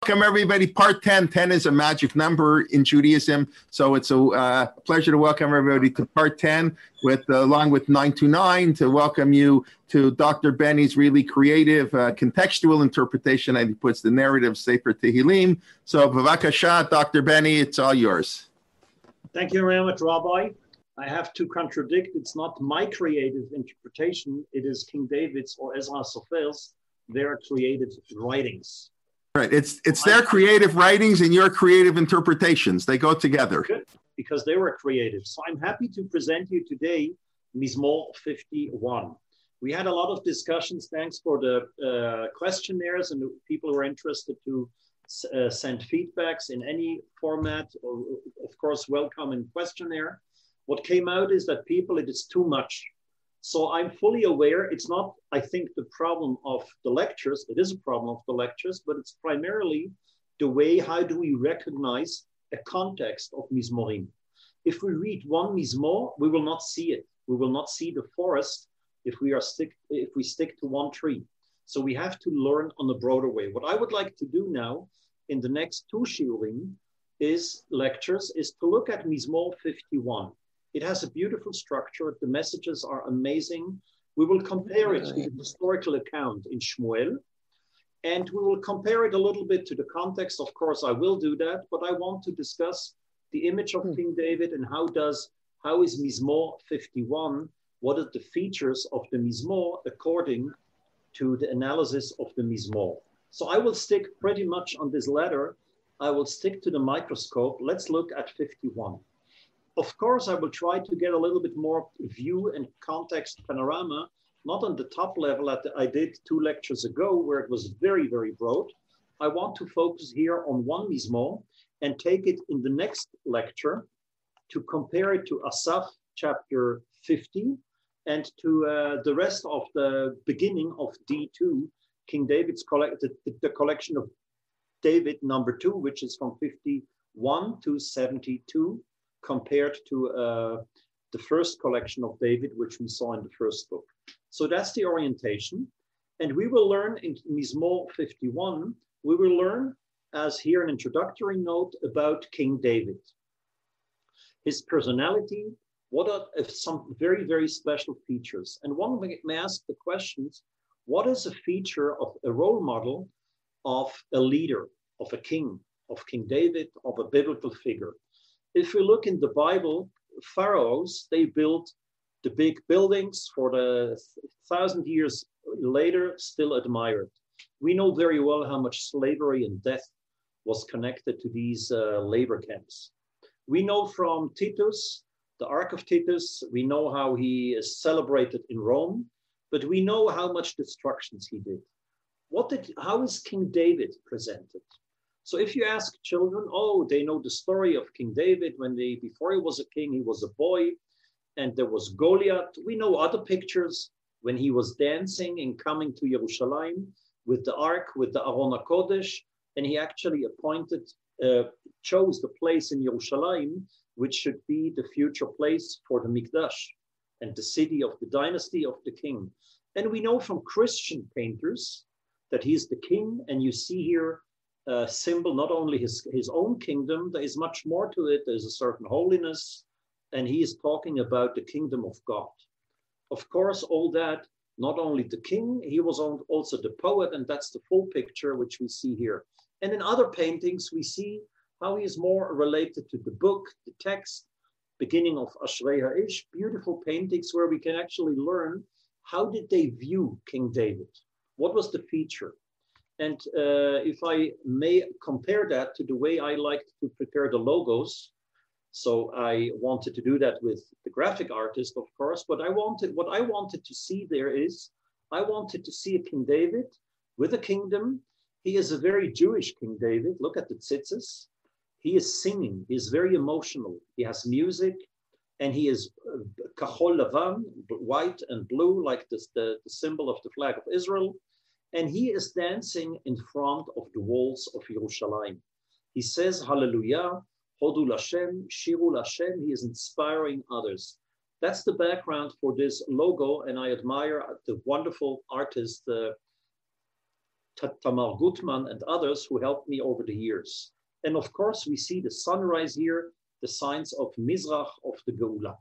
Welcome, everybody. Part 10. 10 is a magic number in Judaism. So it's a pleasure to welcome everybody to part 10, along with 929, to welcome you to Dr. Benny's really creative contextual interpretation, and he puts the narrative Sefer Tehillim. So, Bavakasha, Dr. Benny, it's all yours. Thank you very much, Rabbi. I have to contradict. It's not my creative interpretation. It is King David's or Ezra Sofer's, their creative writings. Right. It's their creative writings and your creative interpretations. They go together. Good, because they were creative. So I'm happy to present you today Mizmor 51. We had a lot of discussions. Thanks for the questionnaires, and people who are interested to send feedbacks in any format. Or, of course, welcome in questionnaire. What came out is that it is too much. So I'm fully aware it's not, I think, the problem of the lectures. It is a problem of the lectures, but it's primarily the way, how do we recognize a context of Mizmorim? If we read one Mizmor, we will not see it. We will not see the forest if we stick to one tree. So we have to learn on a broader way. What I would like to do now in the next two shiurim is to look at Mizmor 51. It has a beautiful structure. The messages are amazing. We will compare it to the historical account in Shmuel, and we will compare it a little bit to the context. Of course, I will do that, but I want to discuss the image of King David and how is Mizmor 51, what are the features of the Mizmor according to the analysis of the Mizmor. So I will stick pretty much on this ladder. I will stick to the microscope. Let's look at 51. Of course, I will try to get a little bit more view and context panorama, not on the top level I did 2 lectures ago, where it was very, very broad. I want to focus here on one Mizmor and take it in the next lecture to compare it to Asaph chapter 50 and to the rest of the beginning of D2, King David's the collection of David number 2, which is from 51 to 72. Compared to the first collection of David, which we saw in the first book. So that's the orientation. And we will learn in Mizmor 51, we will learn, as here an introductory note, about King David. His personality, what are some very, very special features? And one may ask the questions, what is a feature of a role model of a leader, of a king, of King David, of a biblical figure? If we look in the Bible, pharaohs, they built the big buildings for the 1,000 years later, still admired. We know very well how much slavery and death was connected to these labor camps. We know from Titus, the Ark of Titus, we know how he is celebrated in Rome, but we know how much destructions he did. How is King David presented? So if you ask children, they know the story of King David before he was a king, he was a boy, and there was Goliath. We know other pictures when he was dancing and coming to Jerusalem with the ark, with the Aron HaKodesh, and he actually chose the place in Jerusalem, which should be the future place for the Mikdash and the city of the dynasty of the king. And we know from Christian painters that he's the king, and you see here symbol, not only his own kingdom, there is much more to it. There's a certain holiness, and he is talking about the kingdom of God. Of course, all that, not only the king, he was also the poet, and that's the full picture, which we see here. And in other paintings, we see how he is more related to the book, the text, beginning of Ashrei Ha'ish, beautiful paintings where we can actually learn how did they view King David? What was the feature? And if I may compare that to the way I like to prepare the logos, so I wanted to do that with the graphic artist, of course, but what I wanted to see there is, I wanted to see a King David with a kingdom. He is a very Jewish King David. Look at the tzitzis. He is singing. He is very emotional. He has music, and he is kachol lavan, white and blue, like the symbol of the flag of Israel. And he is dancing in front of the walls of Jerusalem. He says, Hallelujah, Hodu Lashem, Shiru Lashem. He is inspiring others. That's the background for this logo, and I admire the wonderful artist Tamar Gutman, and others who helped me over the years. And of course, we see the sunrise here, the signs of Mizrach, of the Geula.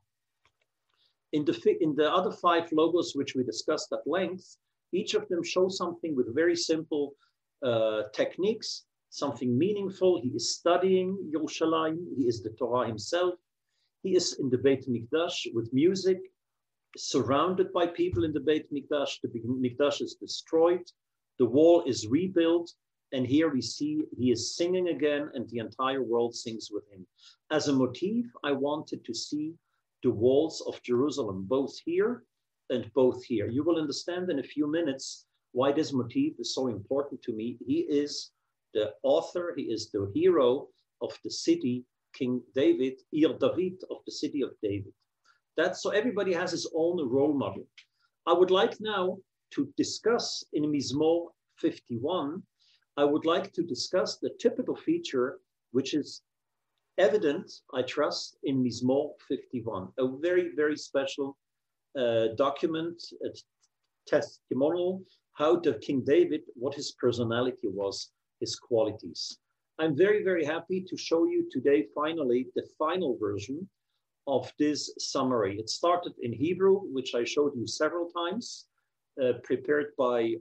In the other 5 logos, which we discussed at length, each of them shows something with very simple techniques, something meaningful. He is studying Yerushalayim. He is the Torah himself. He is in the Beit Mikdash with music, surrounded by people in the Beit Mikdash. The Mikdash is destroyed. The wall is rebuilt. And here we see he is singing again, and the entire world sings with him. As a motif, I wanted to see the walls of Jerusalem, both here and both here. You will understand in a few minutes why this motif is so important to me. He is the author, he is the hero of the city, King David, Ir David, of the city of David. That's so everybody has his own role model. I would like now to discuss in Mizmor 51, I would like to discuss the typical feature, which is evident, I trust, in Mizmor 51, a very, very special document, a testimonial, how the King David, what his personality was, his qualities. I'm very, very happy to show you today, finally, the final version of this summary. It started in Hebrew, which I showed you several times, prepared by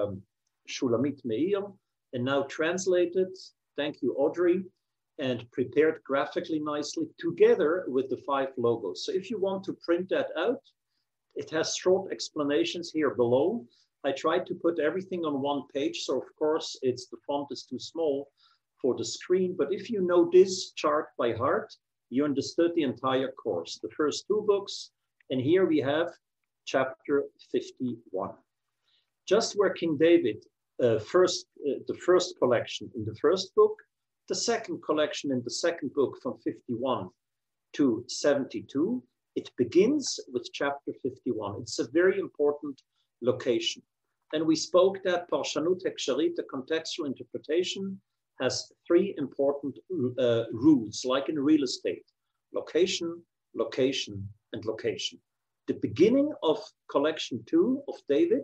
Shulamit Meir, and now translated, thank you, Audrey, and prepared graphically nicely together with the 5 logos. So if you want to print that out, it has short explanations here below. I tried to put everything on one page, so of course the font is too small for the screen, but if you know this chart by heart, you understood the entire course, the first 2 books, and here we have chapter 51. Just where King David, the first collection in the first book, the second collection in the second book from 51 to 72, it begins with chapter 51. It's a very important location. And we spoke that Parshanut Heksharit, the contextual interpretation, has 3 important rules, like in real estate: location, location, and location. The beginning of collection 2 of David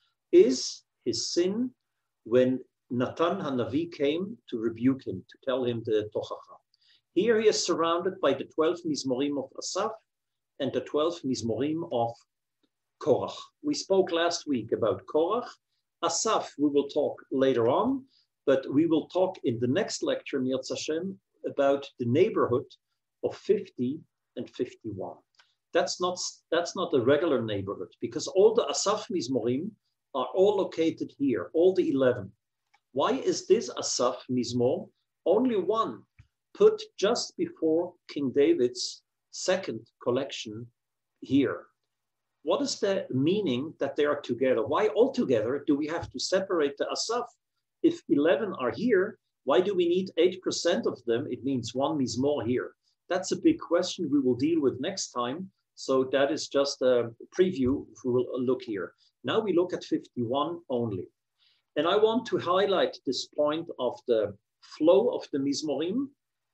is his sin when Natan Hanavi came to rebuke him, to tell him the Tochacha. Here he is surrounded by the 12 Mizmorim of Asaf and the 12 Mizmorim of Korach. We spoke last week about Korach. Asaf, we will talk later on, but we will talk in the next lecture, Mirz Hashem, about the neighborhood of 50 and 51. That's not a regular neighborhood, because all the Asaf Mizmorim are all located here, all the 11. Why is this Asaf Mizmor only one put just before King David's second collection here? What is the meaning that they are together? Why all together do we have to separate the Asaf? If 11 are here, why do we need 8% of them? It means one Mizmor here. That's a big question we will deal with next time. So that is just a preview. We will look here. Now we look at 51 only. And I want to highlight this point of the flow of the Mizmorim.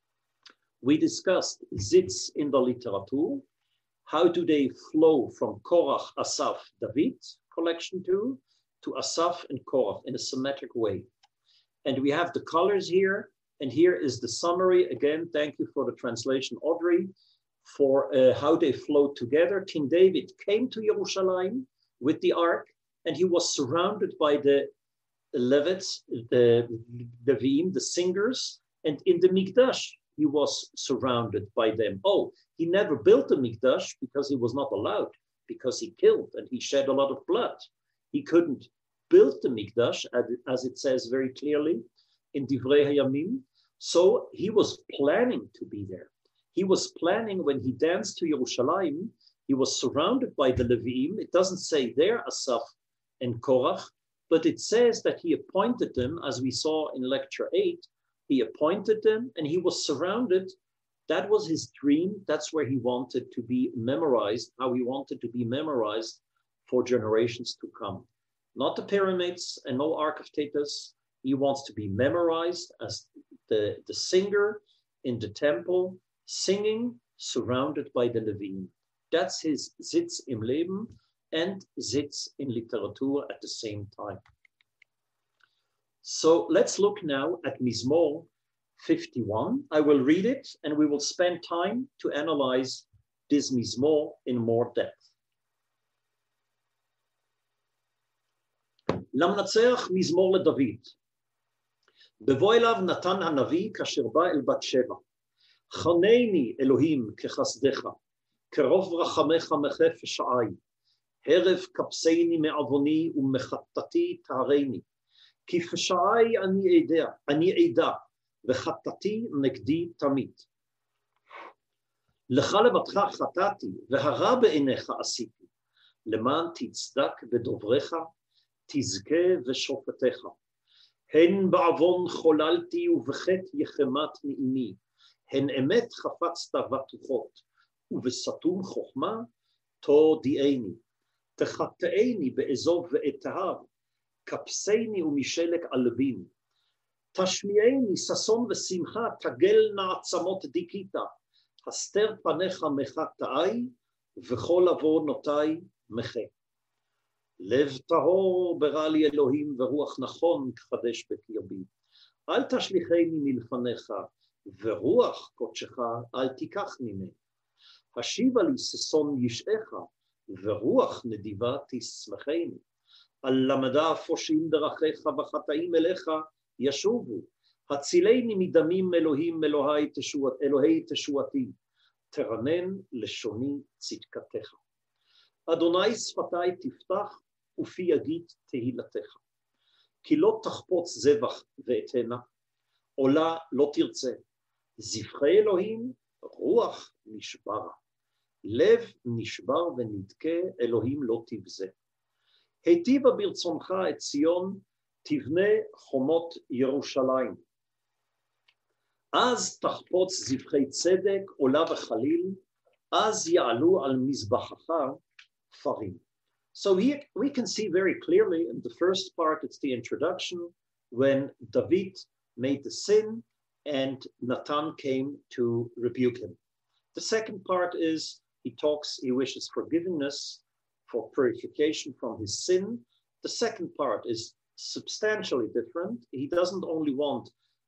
We discussed Sitz in the literature. How do they flow from Korach, Asaf, David, collection 2, to Asaf and Korach in a symmetric way. And we have the colors here. And here is the summary. Again, thank you for the translation, Audrey, for how they flow together. King David came to Yerushalayim with the ark, and he was surrounded by the Levites, the Levim, the singers, and in the Mikdash, he was surrounded by them. Oh, he never built the Mikdash because he was not allowed, because he killed and he shed a lot of blood. He couldn't build the Mikdash, as it says very clearly in Divrei Hayamim. So he was planning to be there. He was planning when he danced to Yerushalayim, he was surrounded by the Levim. It doesn't say there Asaf and Korach, but it says that he appointed them, as we saw in lecture 8, he appointed them and he was surrounded. That was his dream. That's where he wanted to be memorized, how he wanted to be memorized for generations to come. Not the pyramids and no Ark of Titus. He wants to be memorized as the singer in the temple, singing, surrounded by the Levim. That's his Sitz im Leben and Sitz in Literatur at the same time. So let's look now at Mizmor 51. I will read it and we will spend time to analyze this Mizmor in more depth. למנצח מזמור לדוד. בבוא אליו נתן הנביא כאשר בא אל בת שבע. חנני אלוהים כחסדך, כרוב רחמך מחפש עי. הרב כבסני מעווני ומחטאתי תהרני. כי פשעי אני עדה, וחטאתי נגדי תמיד. לך לבדך חטאתי, והרע בעיניך עשיתי. למען תצדק בדוברך, תזכה ושופטיך. הן בעוון חוללתי ובחטא יחמת נעימי. הן אמת חפצת בטוחות, ובסתום חוכמה תודיעני. תחטאני באזוב ואתהר, כבסני ומשלק עלבין. תשמיעני ששון ושמחה, תגל נעצמות דיכית. הסתר פניך מחטאי, וכל עוונותיי מחה. לב טהור ברא לי אלוהים, ורוח נכון תחדש בקרבי. אל תשליכני מלפניך, ורוח קודשך אל תיקח ממני. השיבה לי ששון ישעך, ורוח נדיבה תשמחני. על למדה הפושעים דרכיך, וחטאים אליך ישובו. הצילני מדמים אלוהים אלוהי תשועתי. תרנן לשוני צדקתך. אדוני שפתי תפתח, ופי יגיד תהילתך. כי לא תחפוץ זבח ואתנה, עולה לא תרצה. זבחי אלוהים רוח נשברה. לב נשבר ונדכה, אלוהים לא תבזה. היטיבה ברצונך את ציון, תבנה חומות ירושלים. אז תחפוץ זבחי צדק, עולה וחליל, אז יעלו על מזבחך פרים. So here we can see very clearly in the first part, it's the introduction, when David made the sin and Nathan came to rebuke him. The second part is he wishes forgiveness for purification from his sin. The second part is substantially different. He doesn't only want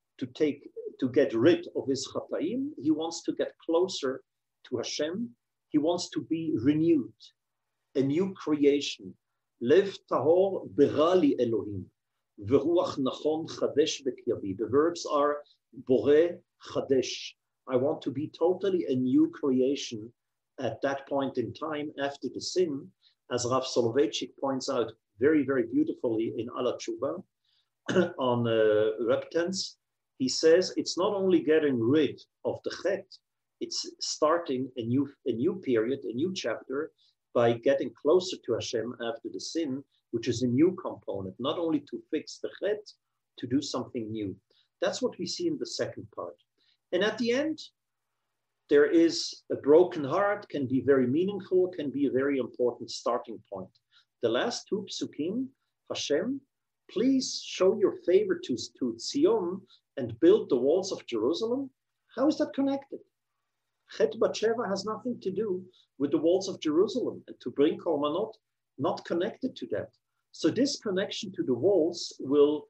to get rid of his chataim, he wants to get closer to Hashem. He wants to be renewed, a new creation. Lev tahor berali Elohim, veruach nachon chadesh bekyavi. The verbs are bore chadesh. I want to be totally a new creation at that point in time after the sin, as Rav Soloveitchik points out very, very beautifully in Ala Tshuva on repentance. He says it's not only getting rid of the chet, it's starting a new period, a new chapter, by getting closer to Hashem after the sin, which is a new component, not only to fix the chet, to do something new. That's what we see in the second part. And at the end, there is a broken heart, can be very meaningful, can be a very important starting point. The last two psukim, Hashem, please show your favor to Zion and build the walls of Jerusalem. How is that connected? Chet Bat Sheva has nothing to do with the walls of Jerusalem, and to bring Korbanot, not connected to that. So this connection to the walls will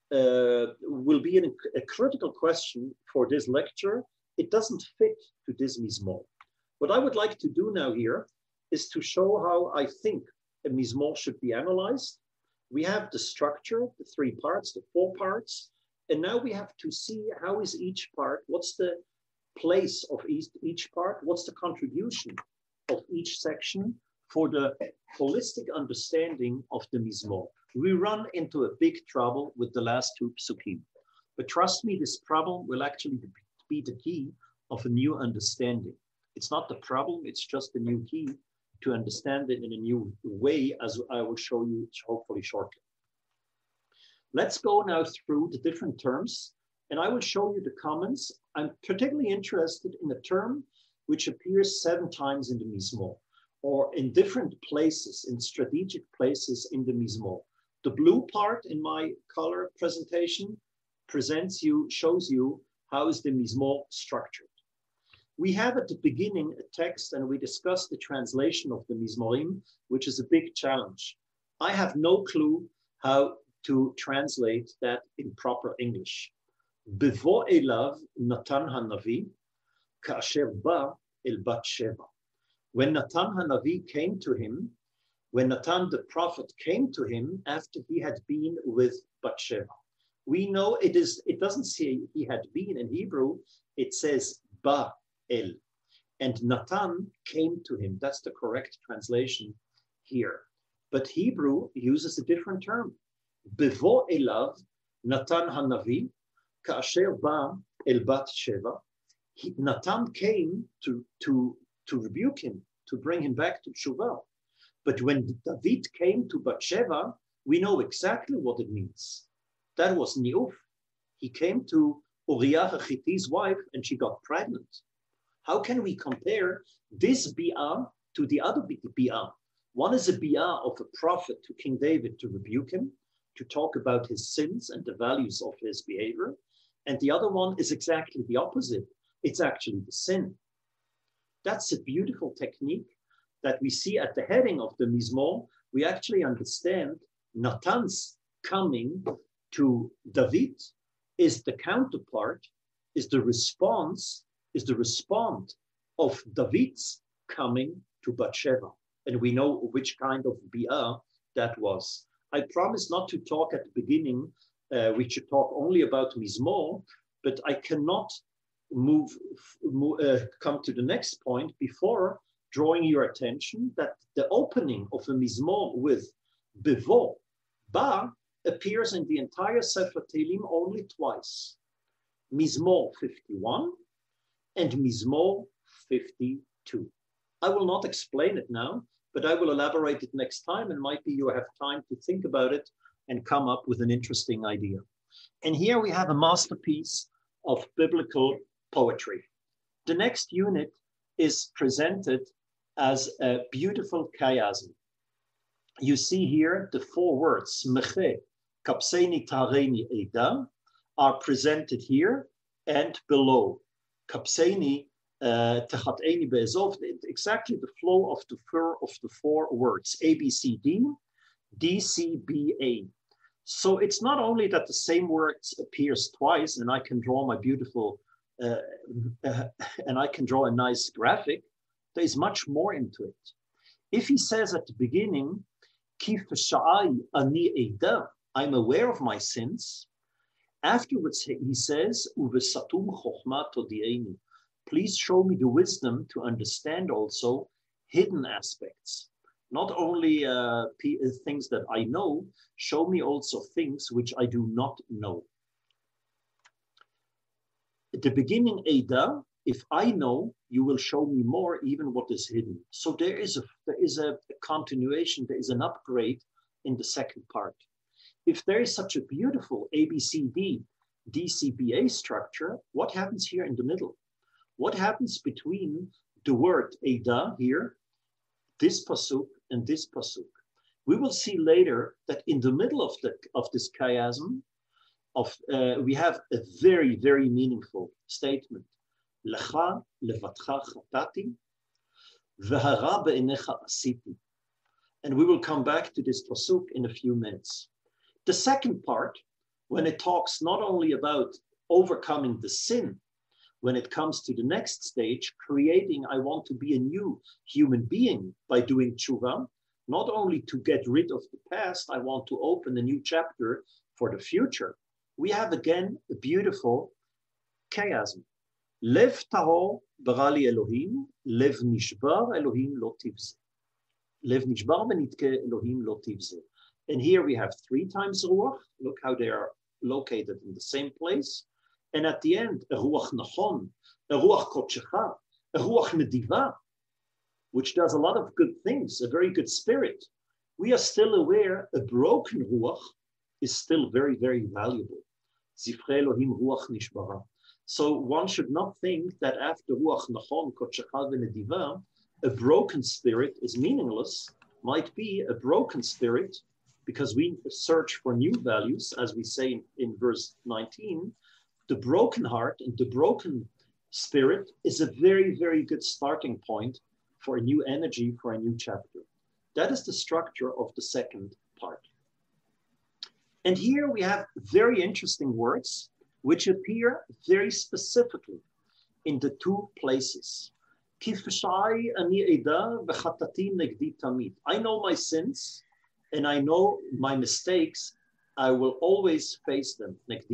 be a critical question for this lecture. It doesn't fit to this Mizmor. What I would like to do now here is to show how I think a Mizmor should be analyzed. We have the structure, the three parts, the four parts, and now we have to see how is each part, what's the place of each part, what's the contribution of each section for the holistic understanding of the Mizmor. We run into a big trouble with the last two psukim. But trust me, this problem will actually be the key of a new understanding. It's not the problem, it's just a new key to understand it in a new way, as I will show you hopefully shortly. Let's go now through the different terms, and I will show you the comments. I'm particularly interested in a term which appears 7 times in the Mizmor, or in different places, in strategic places in the Mizmor. The blue part in my color presentation shows you how is the Mizmor structured. We have at the beginning a text, and we discussed the translation of the Mizmorim, which is a big challenge. I have no clue how to translate that in proper English. Bevo elav Natan Hanavi ka'asher ba el bat sheva. When Natan Hanavi came to him, when Natan the prophet came to him after he had been with Bathsheba. We know it doesn't say he had been in Hebrew, it says ba el. And Natan came to him. That's the correct translation here. But Hebrew uses a different term. Bevo elav Natan Hanavi ka'asher ba el bat sheva. Natan came to rebuke him, to bring him back to Tshuva. But when David came to Bathsheba, we know exactly what it means. That was Niuf. He came to Uriah HaChitti's wife and she got pregnant. How can we compare this bi'ah to the other bi'ah? One is a bi'ah of a prophet to King David to rebuke him, to talk about his sins and the values of his behavior. And the other one is exactly the opposite. It's actually the sin. That's a beautiful technique that we see at the heading of the Mizmor. We actually understand Natan's coming to David is the counterpart, is the response of David's coming to Bathsheba. And we know which kind of bi'ah that was. I promise not to talk at the beginning. We should talk only about Mizmor, but I cannot come to the next point before drawing your attention that the opening of a Mizmor with Bevo, Ba, appears in the entire Sefer Tehillim only twice. Mizmor 51 and Mizmor 52. I will not explain it now, but I will elaborate it next time, and might be you have time to think about it and come up with an interesting idea. And here we have a masterpiece of biblical poetry. The next unit is presented as a beautiful chiasm. You see here the four words, Meche, Kapseini, Tareini, Eda, are presented here and below. Kapseini, Techateni, Be'ezov, exactly the flow of the four words, A, B, C, D, D, C, B, A. So it's not only that the same words appears twice and I can draw my beautiful, and I can draw a nice graphic, there's much more into it. If he says at the beginning, Kif sha'ai ani eda, I'm aware of my sins. Afterwards, he says, Uvesatum chochma todi'eni, please show me the wisdom to understand also hidden aspects. Not only things that I know, show me also things which I do not know. At the beginning, Eda, if I know, you will show me more, even what is hidden. So there is a continuation, there is an upgrade in the second part. If there is such a beautiful ABCD, DCBA structure, what happens here in the middle? What happens between the word Eda here, this pasuk, and this pasuk? We will see later that in the middle of this chiasm, we have a very, very meaningful statement. Lecha levatcha chatati, v'hara be'enecha asiti. And we will come back to this pasuk in a few minutes. The second part, when it talks not only about overcoming the sin, when it comes to the next stage, creating, I want to be a new human being by doing tshuva, not only to get rid of the past, I want to open a new chapter for the future. We have again a beautiful chiasm. Lev tahor barali Elohim, lev nishbar Elohim lo tivze. Lev nishbar benitke Elohim lo tivze. And here we have 3 times ruach. Look how they are located in the same place. And at the end, a ruach nachon, a ruach kodshecha, a ruach nediva, which does a lot of good things, a very good spirit. We are still aware a broken ruach is still very, very valuable. Zifrei Elohim ruach nishbara. So one should not think that after ruach nachon, kodshecha v'nediva, a broken spirit is meaningless. Might be a broken spirit because we search for new values, as we say in verse 19. The broken heart and the broken spirit is a very, very good starting point for a new energy, for a new chapter. That is the structure of the second part. And here we have very interesting words which appear very specifically in the two places. I know my sins and I know my mistakes. I will always face them.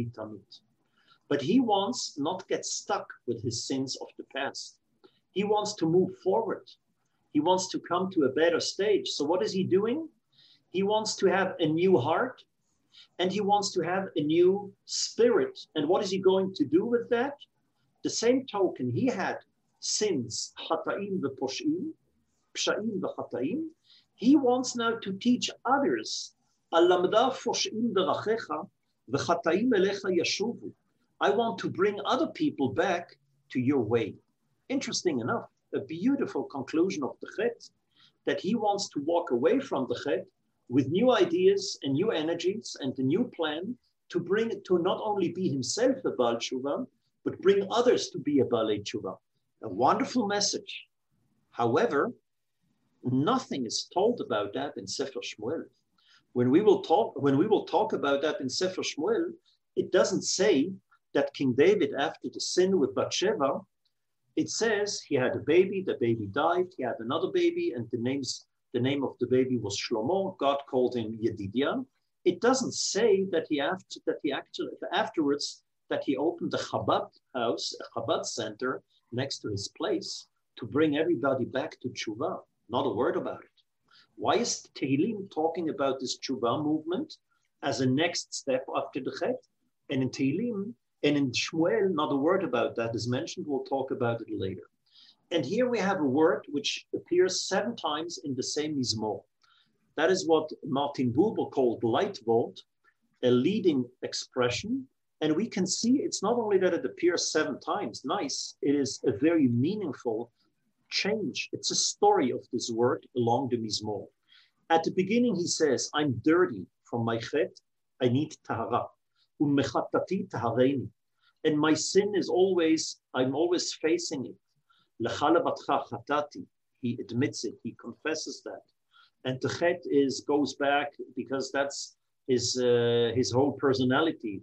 But he wants not to get stuck with his sins of the past. He wants to move forward. He wants to come to a better stage. So what is he doing? He wants to have a new heart and he wants to have a new spirit. And what is he going to do with that? The same token, he had sins, chata'im v'posh'im, psha'im v'chata'im. He wants now to teach others, alamda posh'im derachecha v'chata'im elecha yashuvu. I want to bring other people back to your way. Interesting enough, a beautiful conclusion of the Chet, that he wants to walk away from the Chet with new ideas and new energies and a new plan to bring it to not only be himself a Baal Tshuva, but bring others to be a Baalei Tshuva. A wonderful message. However, nothing is told about that in Sefer Shmuel. When we will talk about that in Sefer Shmuel, it doesn't say that King David, after the sin with Bathsheba, it says he had a baby, the baby died, he had another baby, and the name of the baby was Shlomo. God called him Yedidiah. It doesn't say that he afterwards that he opened a Chabad house, a Chabad center next to his place to bring everybody back to Tshuva. Not a word about it. Why is Tehillim talking about this Tshuva movement as a next step after the Chet? And in Tehillim and in Shmuel, not a word about that is mentioned. We'll talk about it later. And here we have a word which appears 7 times in the same Mizmor. That is what Martin Buber called Leitwort, a leading expression. And we can see it's not only that it appears 7 times, nice, it is a very meaningful change. It's a story of this word along the Mizmor. At the beginning, he says, I'm dirty from my chet, I need tahara. Umechatati tahareini. And my sin is I'm always facing it. Lechalavatcha chatati. He admits it, he confesses that. And the chet goes back because that's his whole personality.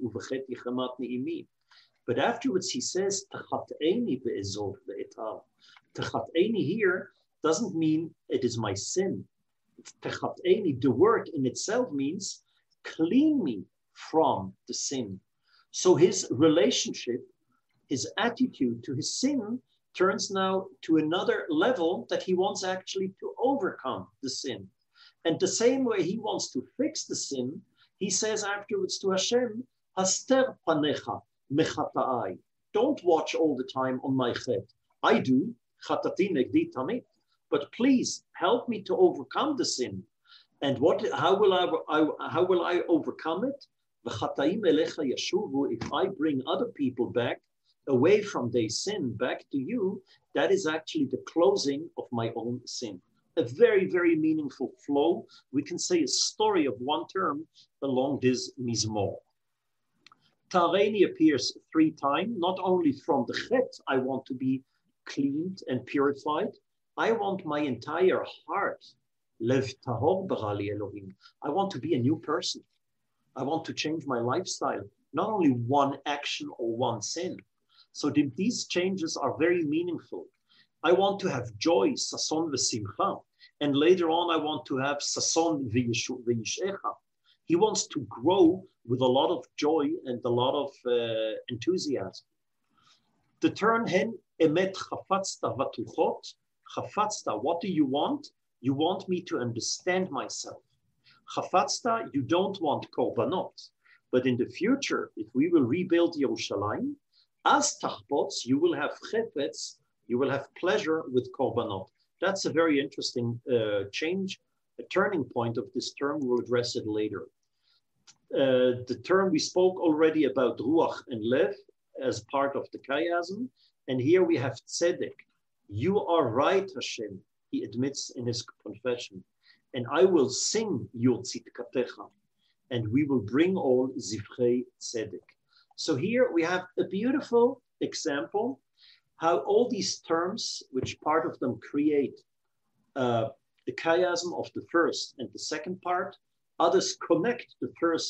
But afterwards he says, Tachat'eni be'ezov ve'etar. Tachat'eni here doesn't mean it is my sin. Tachat'eni, the word in itself means clean me from the sin. So his relationship, his attitude to his sin turns now to another level that he wants actually to overcome the sin. And the same way he wants to fix the sin, he says afterwards to Hashem, Haster panecha mechata'ai. Don't watch all the time on my chet. I do, chatati negdi tamit. But please help me to overcome the sin. And how will I overcome it? V'chataim elecha yashuvu. If I bring other people back away from their sin back to you, that is actually the closing of my own sin. A very, very meaningful flow. We can say a story of one term along this Mizmor. Tareini appears 3 times, not only from the chet, I want to be cleaned and purified. I want my entire heart, lev tahor barali Elohim. I want to be a new person. I want to change my lifestyle, not only one action or one sin. So these changes are very meaningful. I want to have joy, sason v'simcha. And later on, I want to have sason v'yishecha. He wants to grow with a lot of joy and a lot of enthusiasm. The term hen emet chafatzta vatuchot. Chafatzta, what do you want? You want me to understand myself. Chafatzta, you don't want korbanot. But in the future, if we will rebuild Yerushalayim, as tachbots, you will have chepetz, you will have pleasure with korbanot. That's a very interesting change, a turning point of this term. We'll address it later. The term we spoke already about ruach and lev as part of the chiasm. And here we have tzedek. You are right, Hashem, he admits in his confession. And I will sing your tzidkatecha. And we will bring all zivchei tzedek. So here we have a beautiful example how all these terms, which part of them create the chiasm of the first and the second part, others connect the first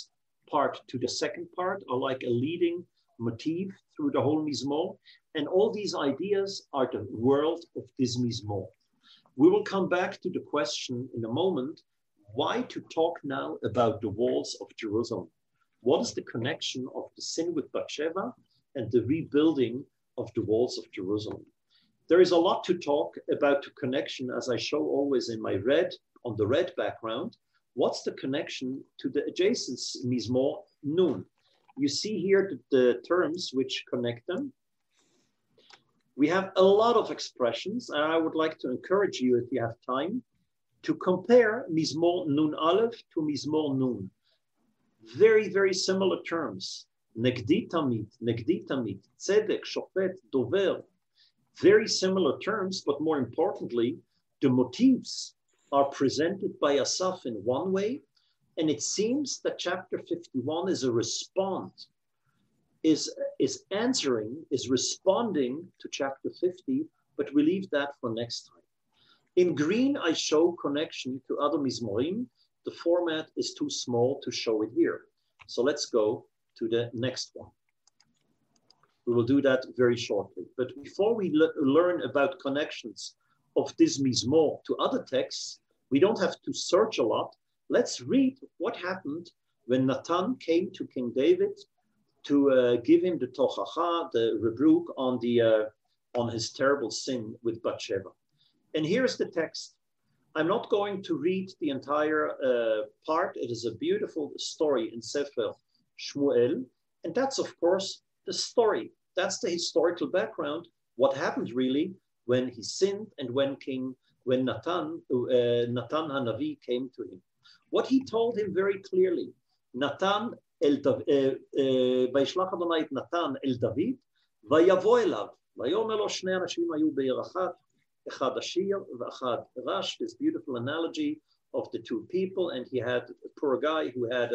part to the second part are like a leading motif through the whole Mizmor. And all these ideas are the world of this Mizmor. We will come back to the question in a moment, why to talk now about the walls of Jerusalem? What is the connection of the sin with Bathsheba and the rebuilding of the walls of Jerusalem? There is a lot to talk about the connection, as I show always in my red, on the red background. What's the connection to the adjacent Mizmor Nun? You see here the terms which connect them. We have a lot of expressions, and I would like to encourage you, if you have time, to compare Mizmor Nun Aleph to Mizmor Nun. Very, very similar terms. Negdi tamid, tzedek, shofet, dover. Very similar terms, but more importantly, the motifs are presented by Asaph in one way, and it seems that chapter 51 is a response, is responding to chapter 50, but we leave that for next time. In green, I show connection to other Mizmorim. The format is too small to show it here. So let's go to the next one. We will do that very shortly. But before we learn about connections of this Mizmor to other texts, we don't have to search a lot. Let's read what happened when Nathan came to King David to give him the tochacha, the rebuke on his terrible sin with Bathsheba. And here's the text. I'm not going to read the entire part. It is a beautiful story in Sefer Shmuel. And that's, of course, the story. That's the historical background. What happened really when he sinned and when Nathan Hanavi came to him. What he told him very clearly, Nathan וישלח אדוני את נתן אל דוד, ויבוא אליו, ויאמר לו שני אנשים היו בעיר אחת, אחד עשיר ואחד רש, this beautiful analogy of the two people, and he had a poor guy who had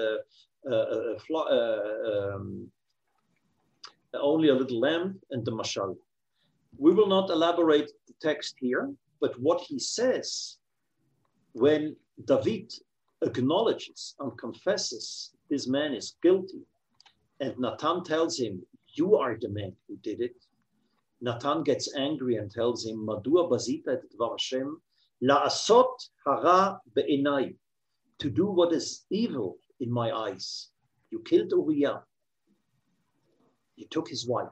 only a little lamb and the mashal. We will not elaborate the text here, but what he says when David acknowledges and confesses this man is guilty, and Nathan tells him, you are the man who did it. Nathan gets angry and tells him, Madua bazita et dvar Hashem, la'asot hara be'enai, to do what is evil in my eyes. You killed Uriah. You took his wife.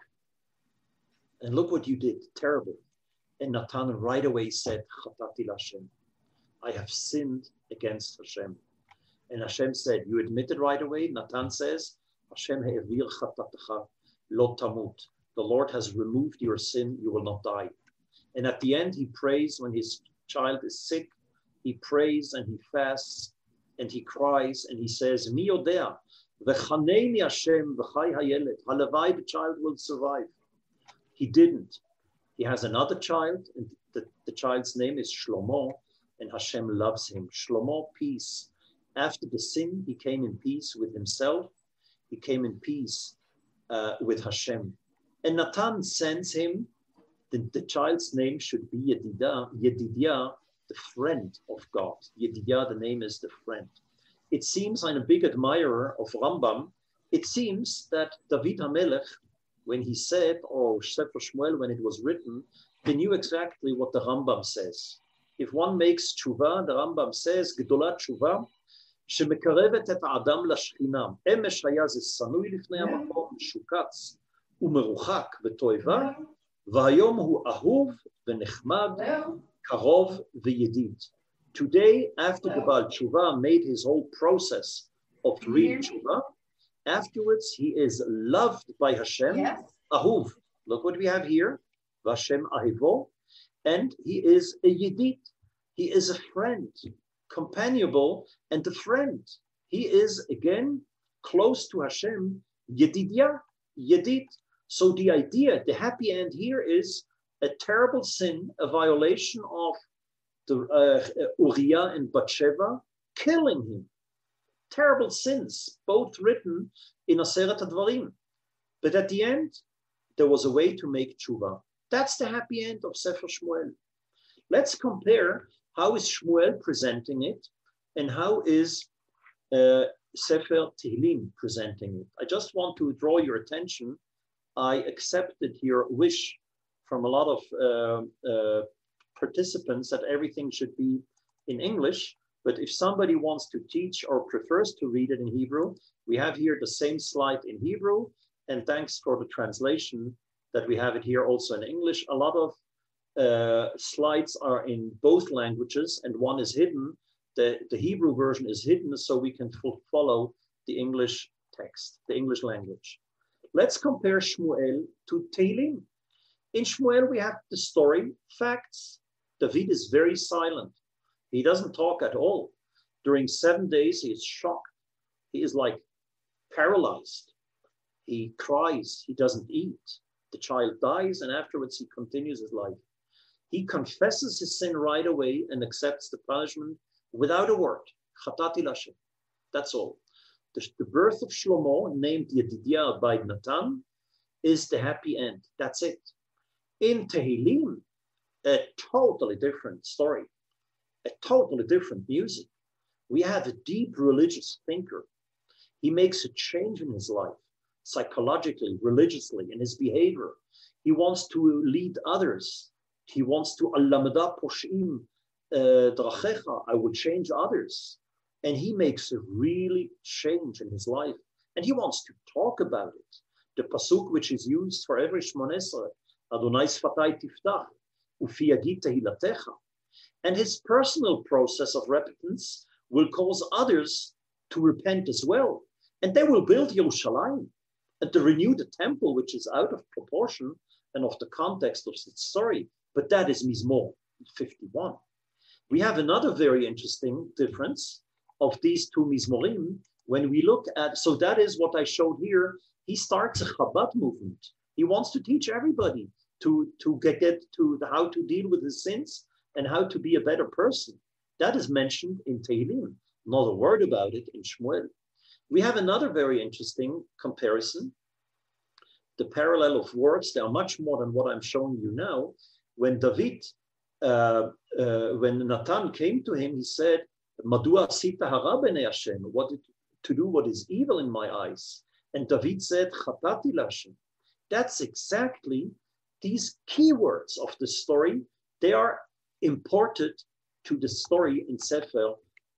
And look what you did, terrible. And Nathan right away said, Chatati Hashem, I have sinned against Hashem. And Hashem said, you admit it right away? Nathan says, Hashem he'evir chatatecha lo tamut. The Lord has removed your sin, you will not die. And at the end, he prays when his child is sick, he prays and he fasts and he cries and he says, Mi yodea, v'chaneini Hashem v'chai hayelet, halavai, the child will survive. He didn't. He has another child, and the child's name is Shlomo, and Hashem loves him. Shlomo, peace. After the sin, he came in peace with himself. He came in peace with Hashem. And Nathan sends him, the child's name should be Yedidiah, the friend of God. Yedidiah, the name is the friend. It seems, I'm a big admirer of Rambam, it seems that David HaMelech, when he said, Sefer Shmuel, when it was written, he knew exactly what the Rambam says. If one makes tshuva, the Rambam says, Gedolat tshuva, שמקרבת את האדם לשכינה. אמש היה זה סנוי לפני המקום, שוקץ ומרוחק ותועבה, והיום הוא אהוב ונחמד, קרוב וידיד. Today, after the Baal Tshuva made his whole process of real tshuva, afterwards he is loved by Hashem, ahuv. Look what we have here, Vashem ahivo, and he is a yedid. He is a friend, companionable, and a friend. He is, again, close to Hashem, Yedidya, Yedid. So the idea, the happy end here is a terrible sin, a violation of the Uriah and Bathsheba, killing him. Terrible sins, both written in Aseret HaDvarim. But at the end, there was a way to make tshuva. That's the happy end of Sefer Shmuel. Let's compare how is Shmuel presenting it and how is Sefer Tehillim presenting it. I just want to draw your attention. I accepted your wish from a lot of participants that everything should be in English. But if somebody wants to teach or prefers to read it in Hebrew, we have here the same slide in Hebrew. And thanks for the translation that we have it here also in English. A lot of slides are in both languages and one is hidden. The Hebrew version is hidden so we can follow the English text, the English language. Let's compare Shmuel to Tehillim. In Shmuel, we have the story, facts. David is very silent. He doesn't talk at all. During 7 days, he is shocked. He is like paralyzed. He cries. He doesn't eat. The child dies, and afterwards he continues his life. He confesses his sin right away and accepts the punishment without a word. Chatati Lashem. That's all. The birth of Shlomo, named Yedidiah by Natan, is the happy end. That's it. In Tehillim, a totally different story, a totally different music. We have a deep religious thinker. He makes a change in his life, psychologically, religiously, in his behavior. He wants to lead others. He wants to alamada poshim drachecha. I will change others. And he makes a really change in his life. And he wants to talk about it. The pasuk which is used for every Shmoneh Esrei, Adonai Sfatai Tiftach, Ufi Yagid Tehilatecha. And his personal process of repentance will cause others to repent as well. And they will build Yerushalayim and to renew the temple, which is out of proportion and of the context of the story. But that is Mizmor 51. We have another very interesting difference of these two Mizmorim. When we look at, so that is what I showed here. He starts a Chabad movement. He wants to teach everybody to get to how to deal with his sins and how to be a better person. That is mentioned in Tehillim. Not a word about it in Shmuel. We have another very interesting comparison. The parallel of words, they are much more than what I'm showing you now. When David, when Natan came to him, he said, Madua sita hara b'nei Hashem, to do what is evil in my eyes. And David said, Chatati Lashem. That's exactly these keywords of the story. They are imported to the story in Sefer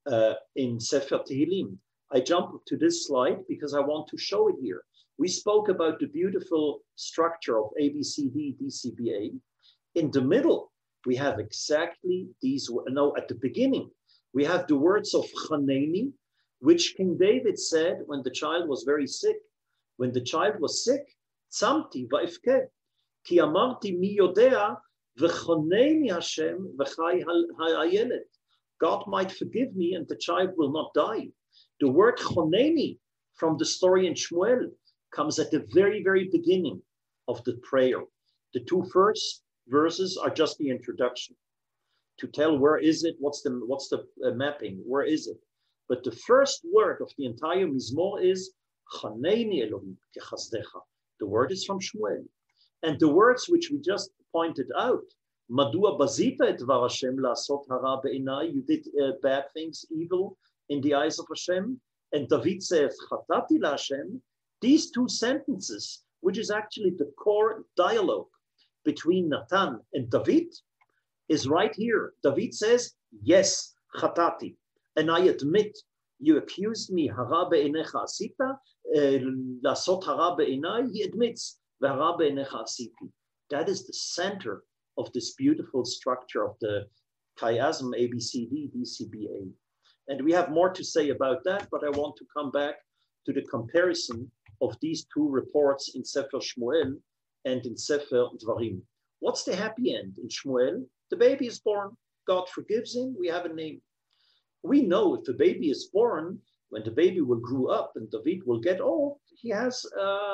Tehillim. I jump to this slide because I want to show it here. We spoke about the beautiful structure of ABCD, DCBA. In the middle, we have exactly these, no, at the beginning, we have the words of Chaneni, which King David said when the child was very sick. When the child was sick, Tzamti va'ifke, ki amarti mi yodea, v'choneni Hashem v'chai hayelet. God might forgive me and the child will not die. The word choneni from the story in Shmuel comes at the very, very beginning of the prayer. The two first verses are just the introduction to tell where is it, what's the mapping, where is it. But the first word of the entire Mizmor is Chaneni Elohim kechazdecha. The word is from Shmuel. And the words which we just pointed out, Madua bazita et dvar Hashem la'asot hara be'inai, you did bad things, evil in the eyes of Hashem. And David says, Chatati la'Hashem. These two sentences, which is actually the core dialogue between Natan and David, is right here. David says, yes, Chatati. And I admit, you accused me, hara be'enecha asita, la'asot hara be'inai. He admits, v'hara be'enecha asiti. That is the center of this beautiful structure of the chiasm ABCD, DCBA. And we have more to say about that, but I want to come back to the comparison of these two reports in Sefer Shmuel and in Sefer Dvarim. What's the happy end in Shmuel? The baby is born. God forgives him. We have a name. We know if the baby is born, when the baby will grow up and David will get old, he has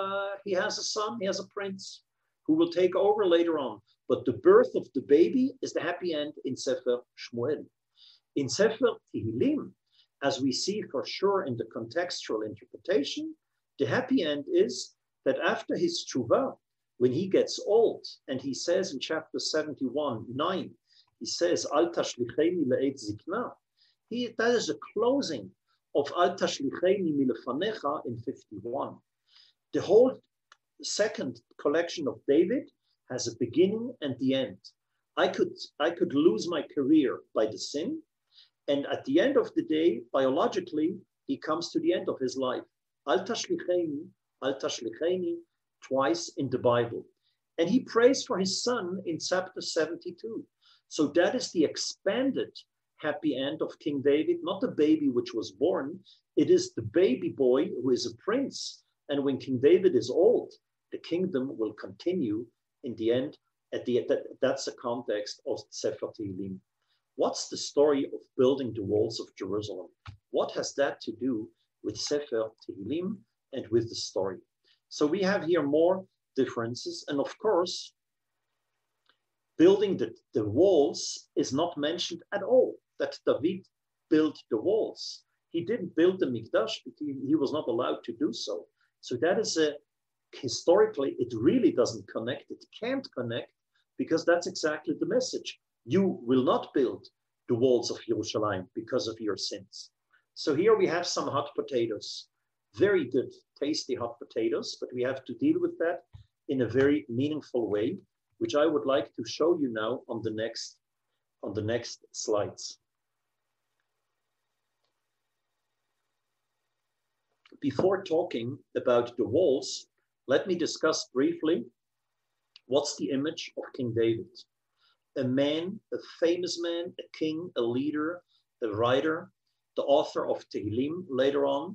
a son, he has a prince who will take over later on. But the birth of the baby is the happy end in Sefer Shmuel. In Sefer Tehillim, as we see for sure in the contextual interpretation, the happy end is that after his tshuva, when he gets old, and he says in chapter 71:9, he says, Al tashlicheni le'et zikna. That is a closing of Al Tashlicheni Milefanecha in 51. The whole second collection of David has a beginning and the end. I could lose my career by the sin, and at the end of the day, biologically, he comes to the end of his life. Al Tashlicheni, twice in the Bible. And he prays for his son in chapter 72. So that is the expanded happy end of King David, not the baby which was born. It is the baby boy who is a prince. And when King David is old, the kingdom will continue in the end. That's the context of Sefer Tehillim. What's the story of building the walls of Jerusalem? What has that to do with Sefer Tehillim and with the story? So we have here more differences. And of course, building the walls is not mentioned at all, that David built the walls. He didn't build the Mikdash because he was not allowed to do so. So that is historically, it really doesn't connect. It can't connect because that's exactly the message. You will not build the walls of Yerushalayim because of your sins. So here we have some hot potatoes, very good, tasty hot potatoes, but we have to deal with that in a very meaningful way, which I would like to show you now on the next slides. Before talking about the walls, let me discuss briefly what's the image of King David. A man, a famous man, a king, a leader, a writer, the author of Tehillim later on,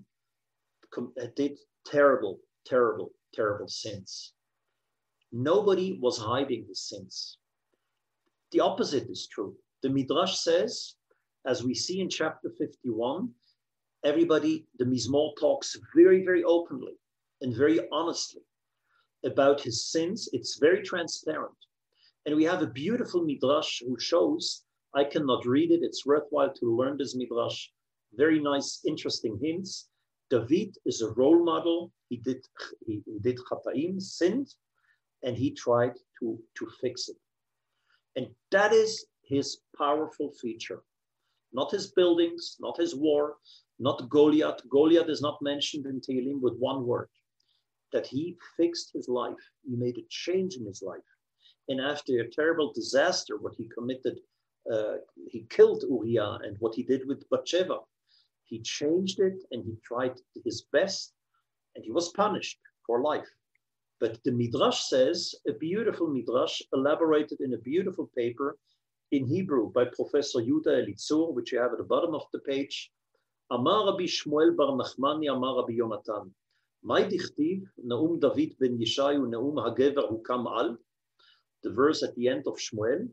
did terrible, terrible, terrible sins. Nobody was hiding his sins. The opposite is true. The Midrash says, as we see in chapter 51, everybody, the Mizmor talks very, very openly and very honestly about his sins. It's very transparent. And we have a beautiful Midrash who shows, I cannot read it, it's worthwhile to learn this Midrash. Very nice, interesting hints. David is a role model. He did Chataim, sinned, and he tried to fix it. And that is his powerful feature. Not his buildings, not his war, not Goliath. Goliath is not mentioned in Tehillim with one word. That he fixed his life. He made a change in his life. And after a terrible disaster, what he committed, he killed Uriah, and what he did with Bathsheba, he changed it and he tried his best, and he was punished for life. But the Midrash says, a beautiful Midrash elaborated in a beautiful paper in Hebrew by Professor Yuda Elitzur, which you have at the bottom of the page. Amar Rabbi Shmuel bar Nachmani, Amar Rabbi Yonatan. Mai dichtiv, Naum David ben Yeshayu, Naum Hagever Hukam Al. The verse at the end of Shmuel,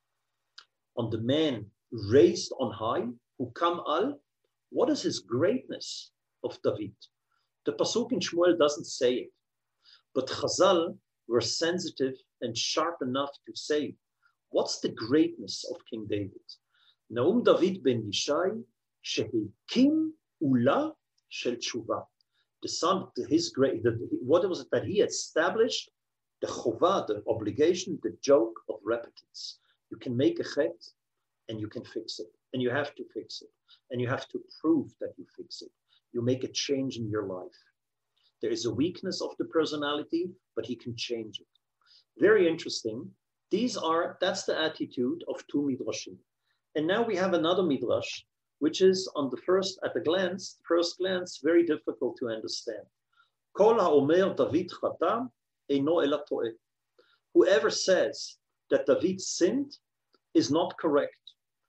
on the man raised on high, Hukam Al. What is his greatness of David? The pasuk in Shmuel doesn't say it, but Chazal were sensitive and sharp enough to say, what's the greatness of King David? Naum David ben Yishai, shehikim ula shel tshuva. The son, what was it that he established? The chovah, the obligation, the joke of repentance. You can make a chet and you can fix it, and you have to fix it, and you have to prove that you fix it. You make a change in your life. There is a weakness of the personality, but he can change it. Very interesting. That's the attitude of two midrashim. And now we have another midrash, which is at first glance, very difficult to understand. Kol ha'omer David chata eino ela to'eh. Whoever says that David sinned is not correct.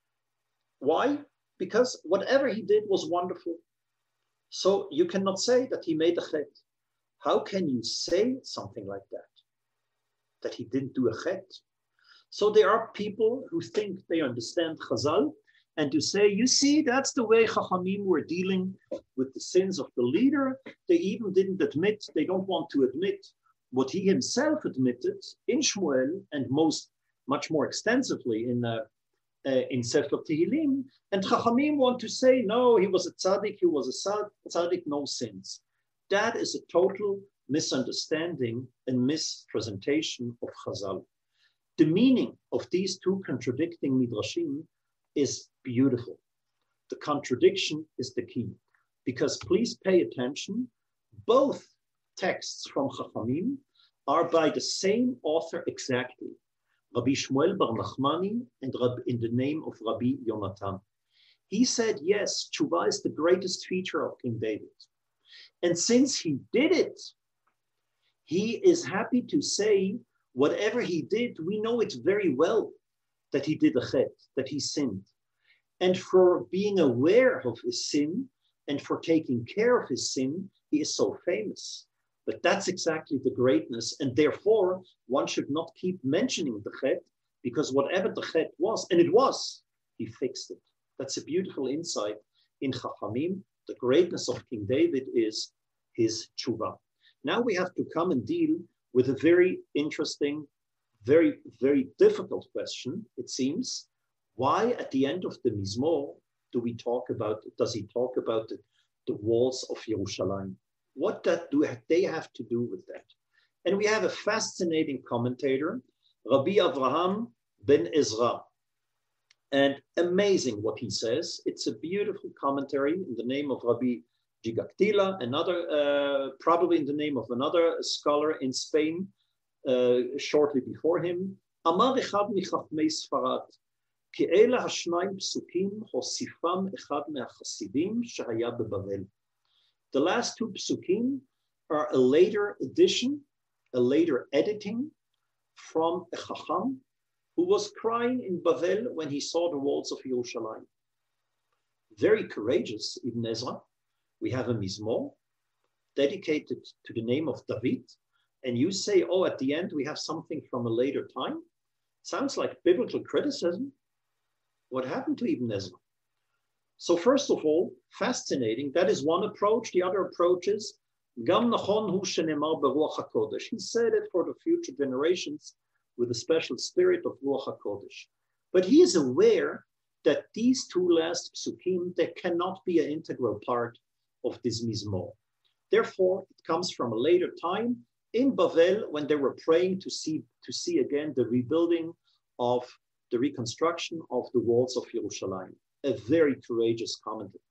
Why? Because whatever he did was wonderful. So you cannot say that he made a chet. How can you say something like that? That he didn't do a chet? So there are people who think they understand Chazal, and to say, you see, that's the way Chachamim were dealing with the sins of the leader. They even didn't admit, they don't want to admit what he himself admitted in Shmuel and much more extensively in Sefer Tehillim. And Chachamim want to say, no, he was a tzaddik, tzaddik, no sins. That is a total misunderstanding and mispresentation of Chazal. The meaning of these two contradicting midrashim is beautiful. The contradiction is the key. because please pay attention, both texts from Chachamim are by the same author exactly, Rabbi Shmuel bar Nachmani, and in the name of Rabbi Yonatan. He said, yes, tshuva is the greatest feature of King David. And since he did it, he is happy to say, whatever he did, we know it very well that he did a chet, that he sinned. And for being aware of his sin and for taking care of his sin, he is so famous. But that's exactly the greatness. And therefore, one should not keep mentioning the chet, because whatever the chet was, and it was, he fixed it. That's a beautiful insight in Chachamim. The greatness of King David is his tshuva. Now we have to come and deal with a very interesting, very, very difficult question, it seems. Why at the end of the Mizmor does he talk about the walls of Yerushalayim? What do they have to do with that? And we have a fascinating commentator, Rabbi Avraham ben Ezra. And amazing what he says. It's a beautiful commentary in the name of Rabbi Gigaktila, another, probably in the name of another scholar in Spain, shortly before him. Amar echad michachmei Sfarad, ki ela hashnayim psukim hosifam echad me'achasidim shehaya beBavel. The last two psukim are a later addition, a later editing from a chacham who was crying in Bavel when he saw the walls of Yerushalayim. Very courageous, Ibn Ezra. We have a Mizmor dedicated to the name of David, and you say, oh, at the end we have something from a later time? Sounds like biblical criticism. What happened to Ibn Ezra? So first of all, fascinating, that is one approach. The other approach is, Gam nachon hu shenemar beruach HaKodesh. He said it for the future generations with a special spirit of Ruach HaKodesh. But he is aware that these two last psukim, they cannot be an integral part of this Mizmor. Therefore, it comes from a later time in Bavel when they were praying to see again the rebuilding of the reconstruction of the walls of Yerushalayim. A very courageous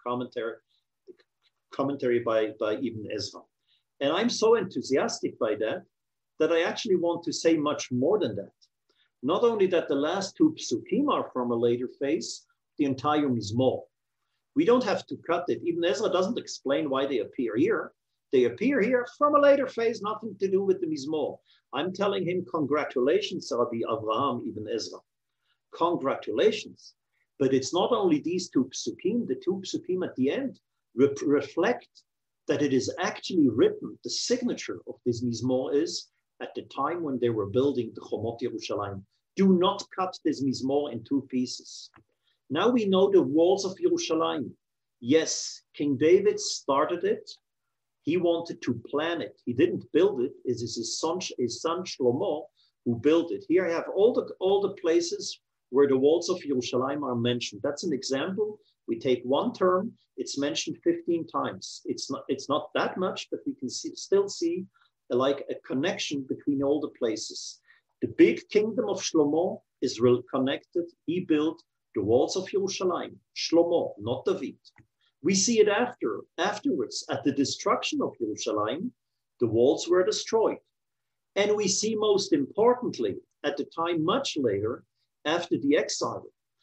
commentary by Ibn Ezra. And I'm so enthusiastic by that I actually want to say much more than that. Not only that the last two psukim are from a later phase, the entire Mizmor. We don't have to cut it. Ibn Ezra doesn't explain why they appear here. They appear here from a later phase, nothing to do with the Mizmor. I'm telling him, congratulations, Rabbi Avraham Ibn Ezra. Congratulations. But it's not only these two psukim, the two psukim at the end reflect that it is actually written, the signature of this Mizmor is, at the time when they were building the Chomot Yerushalayim. Do not cut this Mizmor in two pieces. Now we know the walls of Yerushalayim. Yes, King David started it. He wanted to plan it. He didn't build it. It is his son Shlomo who built it. Here I have all the places where the walls of Yerushalayim are mentioned. That's an example. We take one term, it's mentioned 15 times. It's not that much, but we can still see like a connection between all the places. The big kingdom of Shlomo is connected. He built the walls of Yerushalayim. Shlomo, not David. We see it afterwards. At the destruction of Yerushalayim, the walls were destroyed. And we see most importantly, at the time much later, after the exile,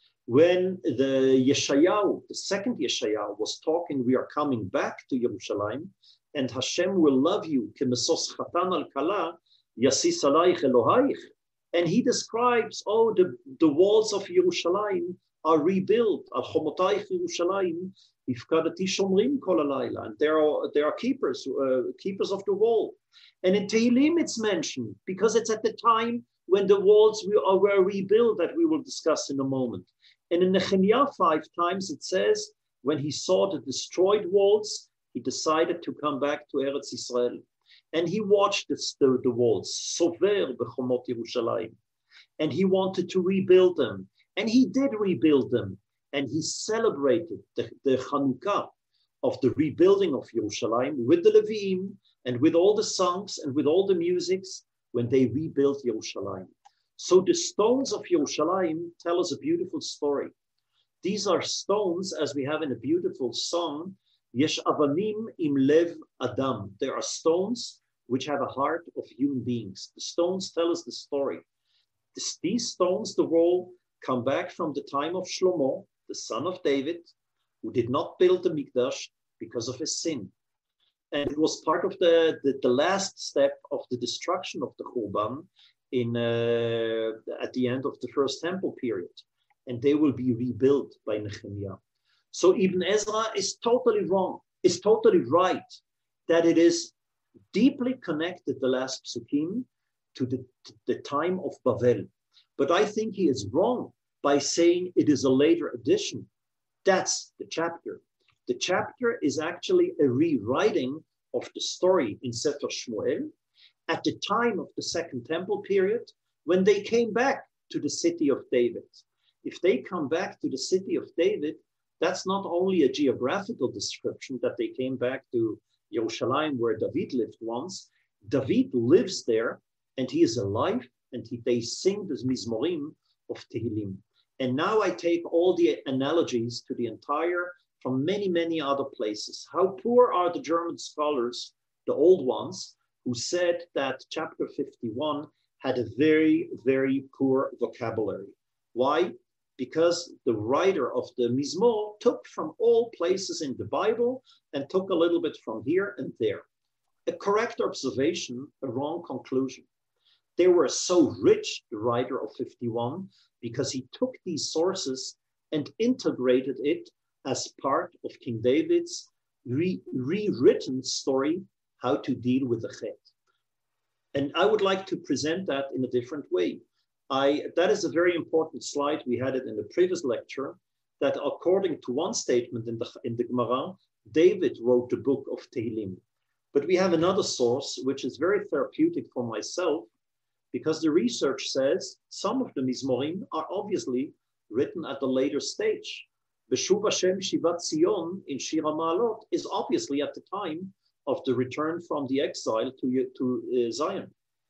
when the Yeshayahu, the second Yeshayahu, was talking, we are coming back to Yerushalayim, and Hashem will love you, kemesos chatan al kala, yasis alayich Elohayich. And he describes, the walls of Yerushalayim are rebuilt. Al chomotayich Yerushalayim, ifkadati shomrim kol halayla. And there are keepers of the wall. And in Tehillim it's mentioned, because it's at the time when the walls were rebuilt, that we will discuss in a moment. And in Nehemiah 5 times it says, when he saw the destroyed walls, he decided to come back to Eretz Yisrael. And he watched the walls, Sover b'chomot Yerushalayim. And he wanted to rebuild them. And he did rebuild them. And he celebrated the Chanukah of the rebuilding of Yerushalayim with the Levim and with all the songs and with all the musics when they rebuilt Yerushalayim. So the stones of Yerushalayim tell us a beautiful story. These are stones, as we have in a beautiful song, Yesh avanim im lev adam. There are stones which have a heart of human beings. The stones tell us the story. These stones, the wall, come back from the time of Shlomo, the son of David, who did not build the Mikdash because of his sin. And it was part of the last step of the destruction of the Churban at the end of the first temple period. And they will be rebuilt by Nehemiah. So Ibn Ezra is totally wrong, is totally right, that it is deeply connected, the last psukim, to the time of Bavel. But I think he is wrong by saying it is a later addition. That's the chapter. The chapter is actually a rewriting of the story in Sefer Shmuel at the time of the Second Temple period, when they came back to the city of David. If they come back to the city of David, that's not only a geographical description that they came back to Yerushalayim, where David lived once. David lives there, and he is alive, and they sing the Mizmorim of Tehillim. And now I take all the analogies to the entire, from many, many other places. How poor are the German scholars, the old ones, who said that chapter 51 had a very, very poor vocabulary. Why? Because the writer of the Mizmor took from all places in the Bible and took a little bit from here and there. A correct observation, a wrong conclusion. They were so rich, the writer of 51, because he took these sources and integrated it as part of King David's rewritten story, how to deal with the Chet. And I would like to present that in a different way. That is a very important slide. We had it in the previous lecture, that according to one statement in the Gemara, David wrote the book of Tehillim. But we have another source, which is very therapeutic for myself, because the research says some of the Mizmorim are obviously written at a later stage. Beshuv Hashem Shivat Zion in Shir HaMa'alot is obviously at the time of the return from the exile to Zion.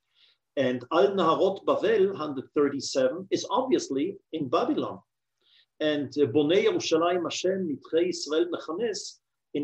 And Al Naharot Bavel, 137, is obviously in Babylon. And Bonei Yerushalayim Hashem Nitrei Yisrael Mechanes in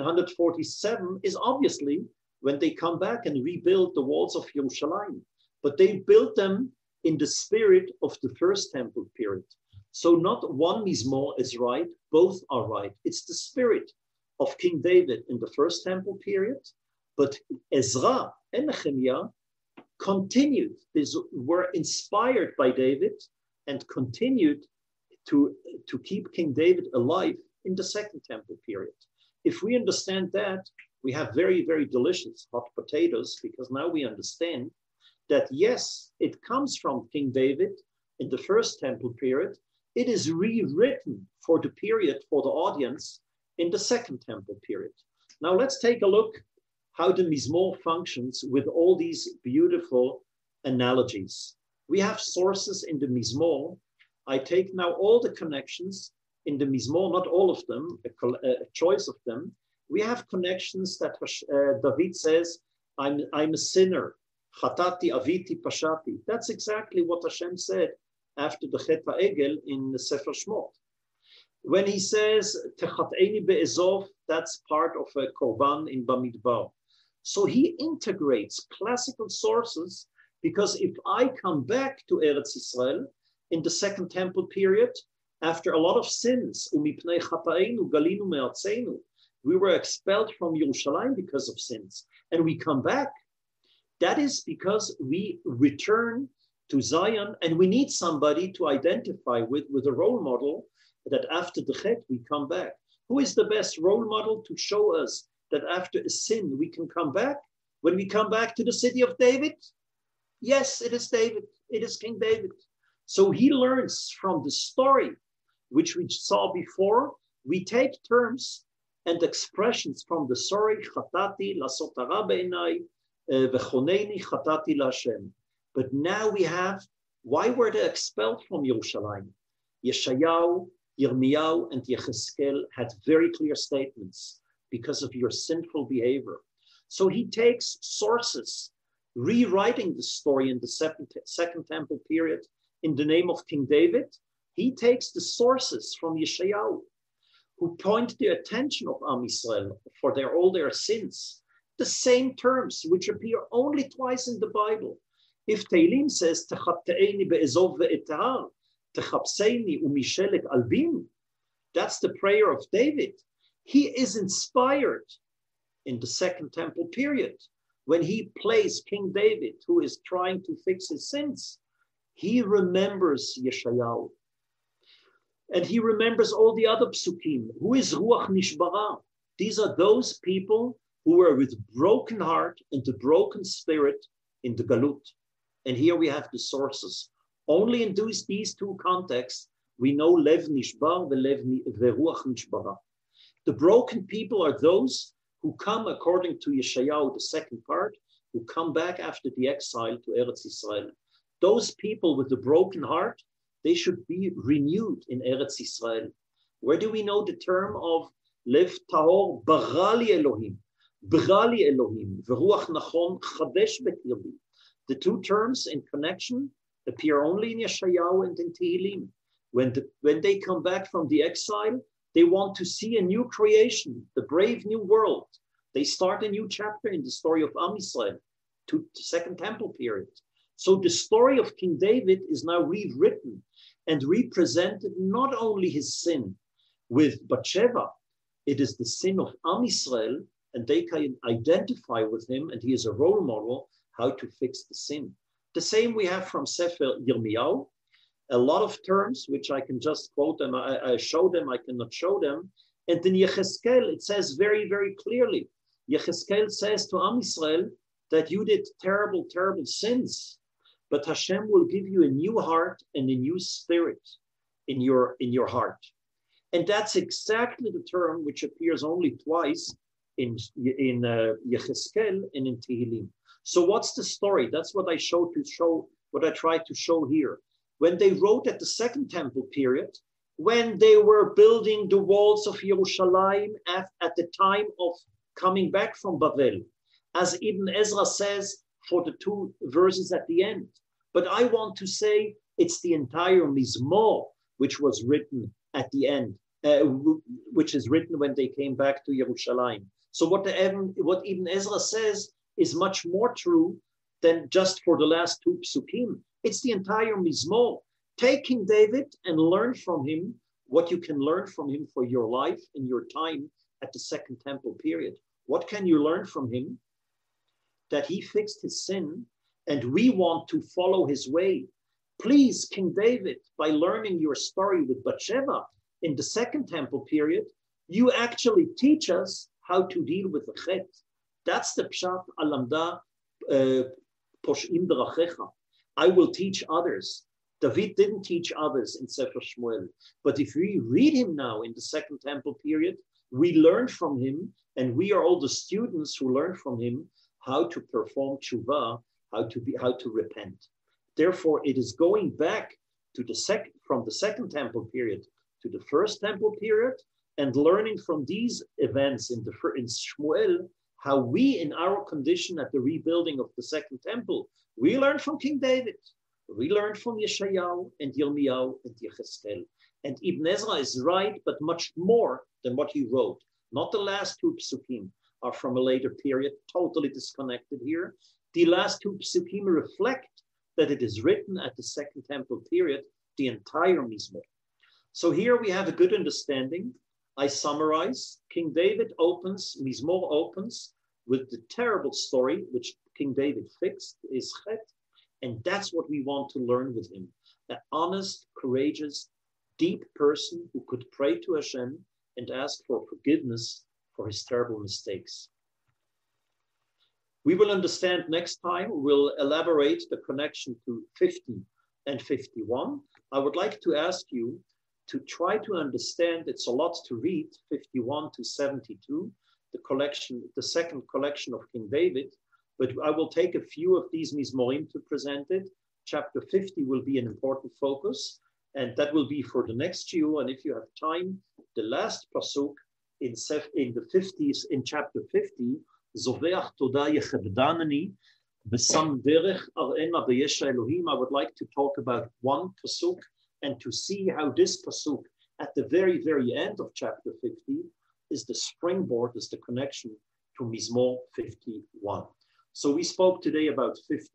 147 is obviously when they come back and rebuild the walls of Yerushalayim. But they built them in the spirit of the first temple period. So not one Mizmor is right, both are right. It's the spirit of King David in the first temple period, but Ezra and Nehemiah continued, these were inspired by David and continued to keep King David alive in the second temple period. If we understand that, we have very, very delicious hot potatoes, because now we understand that yes, it comes from King David in the first temple period. It is rewritten for the period, for the audience in the second temple period. Now let's take a look how the Mizmor functions with all these beautiful analogies. We have sources in the Mizmor. I take now all the connections in the Mizmor, not all of them, a choice of them. We have connections that David says, I'm a sinner. Chatati, aviti, pashati. That's exactly what Hashem said after the Chet HaEgel in the Sefer Shmot. When he says, Techat'eni be'ezov, that's part of a korban in Bamidbar. So he integrates classical sources, because if I come back to Eretz Yisrael in the second temple period, after a lot of sins, umipnei chata'enu galinu me'artzenu, we were expelled from Yerushalayim because of sins, and we come back. That is because we return to Zion, and we need somebody to identify with a role model, that after the Chet we come back. Who is the best role model to show us that after a sin we can come back? When we come back to the city of David? Yes, it is David. It is King David. So he learns from the story, which we saw before. We take terms and expressions from the story, Chatati lasot hara be'enai, v'choneni chatati l'Hashem. But now we have, why were they expelled from Yerushalayim? Yeshayahu, Yirmiyahu, and Yecheskel had very clear statements, because of your sinful behavior. So he takes sources, rewriting the story in the second temple period in the name of King David. He takes the sources from Yeshayahu, who point the attention of Am Yisrael for all their sins. The same terms which appear only twice in the Bible. If Tehillim says, Techapteini be'ezov ve'etar, Techapseini u'mishelek albim, that's the prayer of David. He is inspired in the Second Temple period. When he plays King David, who is trying to fix his sins, he remembers Yeshayahu. And he remembers all the other psukim. Who is Ruach Nishbara? These are those people who were with broken heart and a broken spirit in the Galut. And here we have the sources. Only in these two contexts, we know Lev Nishbar ve'Ruach Nishbara. The broken people are those who come, according to Yeshayahu, the second part, who come back after the exile to Eretz Yisrael. Those people with the broken heart, they should be renewed in Eretz Yisrael. Where do we know the term of Lev Tahor Barali Elohim? Barali Elohim, Veruach Nachon Chadesh Bekirbi. The two terms in connection appear only in Yeshayahu and in Tehillim. When they come back from the exile, they want to see a new creation, the brave new world. They start a new chapter in the story of Am Yisrael, to the Second Temple period. So the story of King David is now rewritten and represented not only his sin with Bathsheba, it is the sin of Am Yisrael, and they can identify with him, and he is a role model how to fix the sin. The same we have from Sefer Yirmiyahu, a lot of terms, which I can just quote them, I show them, I cannot show them. And in Yechezkel, it says very, very clearly, Yechezkel says to Am Yisrael that you did terrible, terrible sins, but Hashem will give you a new heart and a new spirit in your heart. And that's exactly the term which appears only twice in Yechezkel and in Tehillim. So what's the story? That's what I tried to show here. When they wrote at the Second Temple period, when they were building the walls of Yerushalayim at the time of coming back from Babel, as Ibn Ezra says for the two verses at the end. But I want to say it's the entire Mizmor which was written at the end, which is written when they came back to Yerushalayim. So what Ibn Ezra says is much more true than just for the last two psukim. It's the entire Mizmor. Take King David and learn from him what you can learn from him for your life and your time at the Second Temple period. What can you learn from him? That he fixed his sin, and we want to follow his way. Please, King David, by learning your story with Bathsheba in the Second Temple period, you actually teach us how to deal with the chet. That's the pshat alamda poshim derachecha. I will teach others. David didn't teach others in Sefer Shmuel. But if we read him now in the Second Temple period, we learn from him, and we are all the students who learn from him how to perform tshuva, how to repent. Therefore, it is going back to from the Second Temple period to the First Temple period, and learning from these events in Shmuel, how we, in our condition at the rebuilding of the Second Temple, we learned from King David. We learned from Yeshayahu and Yirmiyahu and Yechezkel. And Ibn Ezra is right, but much more than what he wrote. Not the last two psukim are from a later period, totally disconnected here. The last two psukim reflect that it is written at the Second Temple period, the entire Mizmor. So here we have a good understanding. I summarize. King David Mizmor opens with the terrible story which King David fixed, is Chet, and that's what we want to learn with him. An honest, courageous, deep person who could pray to Hashem and ask for forgiveness for his terrible mistakes. We will understand next time. We'll elaborate the connection to 50 and 51. I would like to ask you to try to understand, it's a lot to read, 51 to 72, the second collection of King David, but I will take a few of these Mizmorim to present it. Chapter 50 will be an important focus, and that will be for the next shiur. And if you have time, the last pasuk in the 50s, in chapter 50, Zoveach Toda Yechevdanani, B'sam Derech Ar'ena B'Yesha Elohim. I would like to talk about one pasuk and to see how this pasuk at the very, very end of chapter 50 is the springboard, is the connection to Mizmor 51. So we spoke today about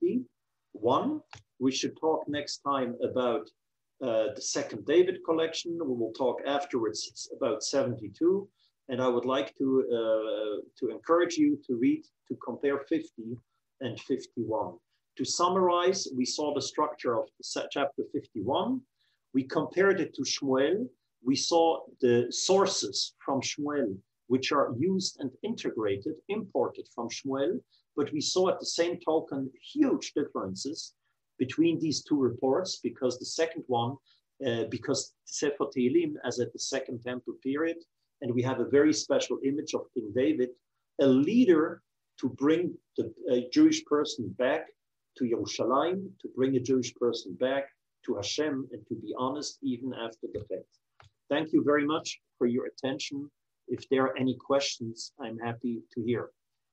51. We should talk next time about the second David collection. We will talk afterwards about 72. And I would like to encourage you to read, to compare 50 and 51. To summarize, we saw the structure of chapter 51. We compared it to Shmuel. We saw the sources from Shmuel, which are used and integrated, imported from Shmuel. But we saw at the same token huge differences between these two reports, because the second one, because Sefer Tehillim, as at the second temple period, and we have a very special image of King David, a leader to bring a Jewish person back to Yerushalayim, to bring a Jewish person back to Hashem, and to be honest, even after the fact. Thank you very much for your attention. If there are any questions, I'm happy to hear.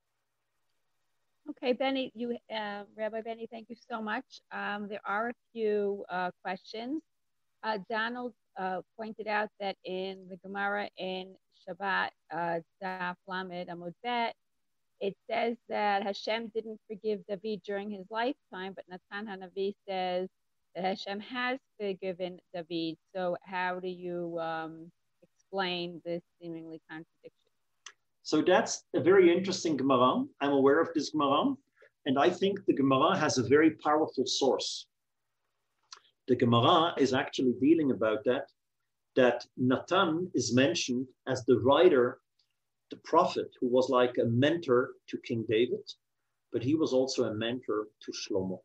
Okay, Benny, Rabbi Benny, thank you so much. There are a few questions. Donald pointed out that in the Gemara in Shabbat, Daf Lamed Amud Bet, it says that Hashem didn't forgive David during his lifetime, but Natan HaNavi says that Hashem has forgiven David. So how do you explain this seemingly contradiction? So that's a very interesting Gemara. I'm aware of this Gemara, and I think the Gemara has a very powerful source. The Gemara is actually dealing about that Natan is mentioned as the writer, the prophet, who was like a mentor to King David, but he was also a mentor to Shlomo.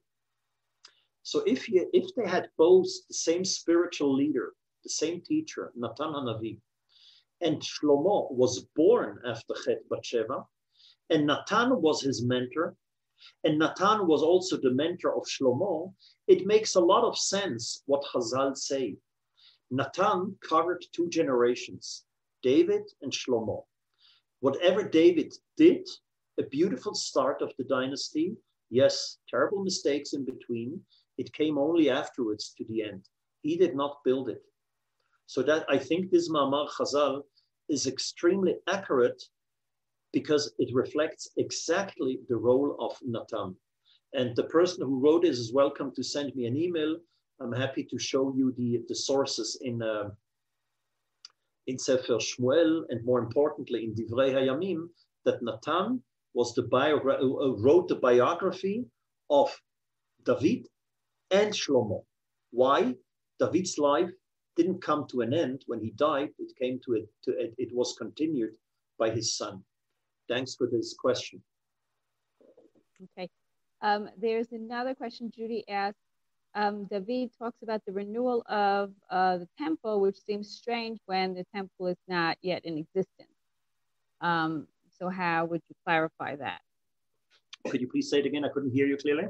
So if they had both the same spiritual leader, the same teacher, Natan HaNavi, and Shlomo was born after Chet Batsheva, and Natan was his mentor, and Natan was also the mentor of Shlomo, it makes a lot of sense what Chazal say. Natan covered two generations, David and Shlomo. Whatever David did, a beautiful start of the dynasty, yes, terrible mistakes in between, it came only afterwards to the end. He did not build it. So that I think this Ma'amar Chazal is extremely accurate because it reflects exactly the role of Natan. And the person who wrote this is welcome to send me an email. I'm happy to show you the sources in Sefer Shmuel, and more importantly in Divrei Hayamim, that Natan was wrote the biography of David and Shlomo. Why? David's life didn't come to an end when he died. It was continued by his son. Thanks for this question. Okay. There's another question Judy asked. David talks about the renewal of the temple, which seems strange when the temple is not yet in existence. So how would you clarify that? Could you please say it again? I couldn't hear you clearly.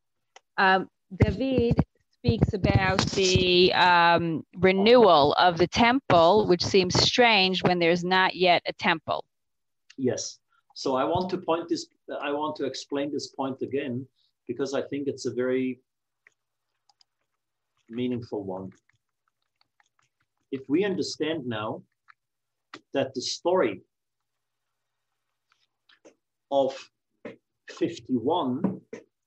David speaks about the renewal of the temple, which seems strange when there's not yet a temple. Yes. So I want to explain this point again, because I think it's a very meaningful one. If we understand now that the story of 51,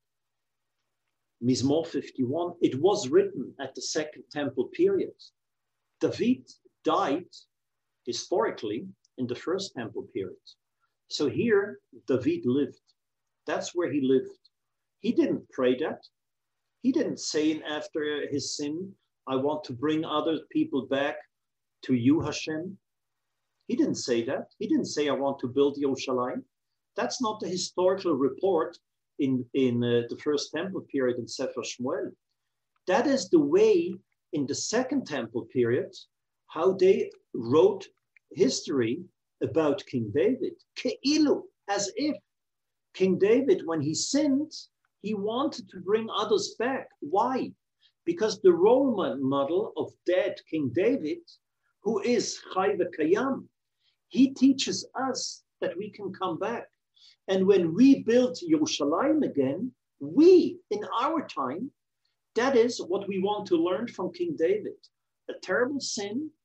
Mizmor 51, it was written at the second temple period. David died historically in the first temple period. So here, David lived. That's where he lived. He didn't pray that. He didn't say after his sin, I want to bring other people back to you, Hashem. He didn't say that. He didn't say, I want to build Yerushalayim. That's not the historical report in the first temple period in Sefer Shmuel. That is the way in the second temple period, how they wrote history about King David. Ke'ilu, as if King David, when he sinned, he wanted to bring others back. Why? Because the role model of dead King David, who is Chai v'Kayam, he teaches us that we can come back. And when we build Yerushalayim again, we, in our time, that is what we want to learn from King David. A terrible sin,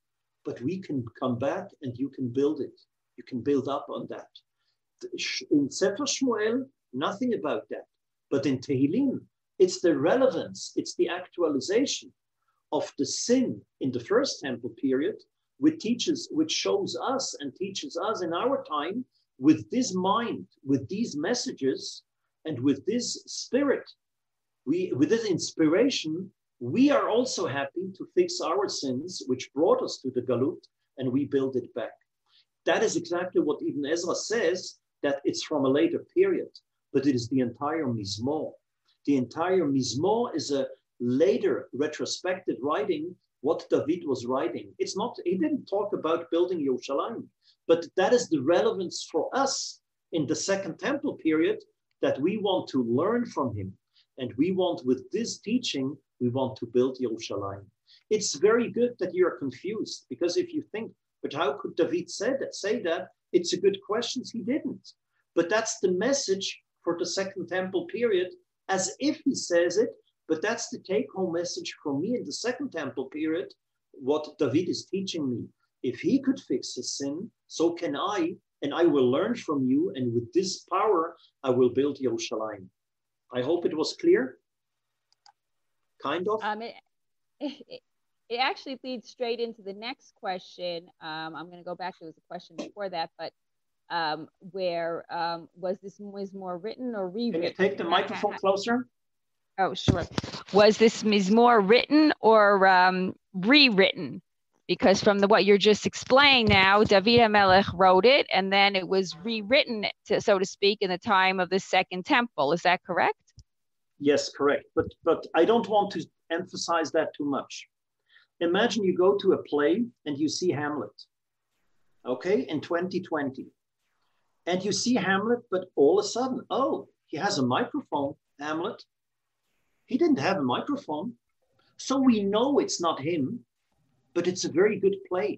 but we can come back and you can build it. You can build up on that. In Sefer Shmuel, nothing about that. But in Tehillim, it's the relevance, it's the actualization of the sin in the first temple period, which shows us and teaches us in our time with this mind, with these messages, and with this spirit, with this inspiration, we are also happy to fix our sins, which brought us to the Galut, and we build it back. That is exactly what Ibn Ezra says, that it's from a later period, but it is the entire Mizmor. The entire Mizmor is a later retrospective writing, what David was writing. It's not, he didn't talk about building Yerushalayim, but that is the relevance for us in the Second Temple period, that we want to learn from him. And we want, with this teaching, we want to build Yerushalayim. It's very good that you're confused, because if you think, but how could David say that? It's a good question. He didn't. But that's the message for the Second Temple period, as if he says it, but that's the take-home message for me in the Second Temple period, what David is teaching me. If he could fix his sin, so can I, and I will learn from you, and with this power, I will build Yerushalayim. I hope it was clear. Kind of. It actually leads straight into the next question. I'm going to go back. There was a question before that, but where was this Mizmor written or rewritten? Can you take the microphone closer? Oh, sure. Was this Mizmor written or rewritten? Because from what you're just explaining now, David HaMelech wrote it, and then it was rewritten, so to speak, in the time of the Second Temple. Is that correct? Yes, correct. But I don't want to emphasize that too much. Imagine you go to a play and you see Hamlet, okay, in 2020. And you see Hamlet, but all of a sudden, oh, he has a microphone, Hamlet. He didn't have a microphone. So we know it's not him, but it's a very good play.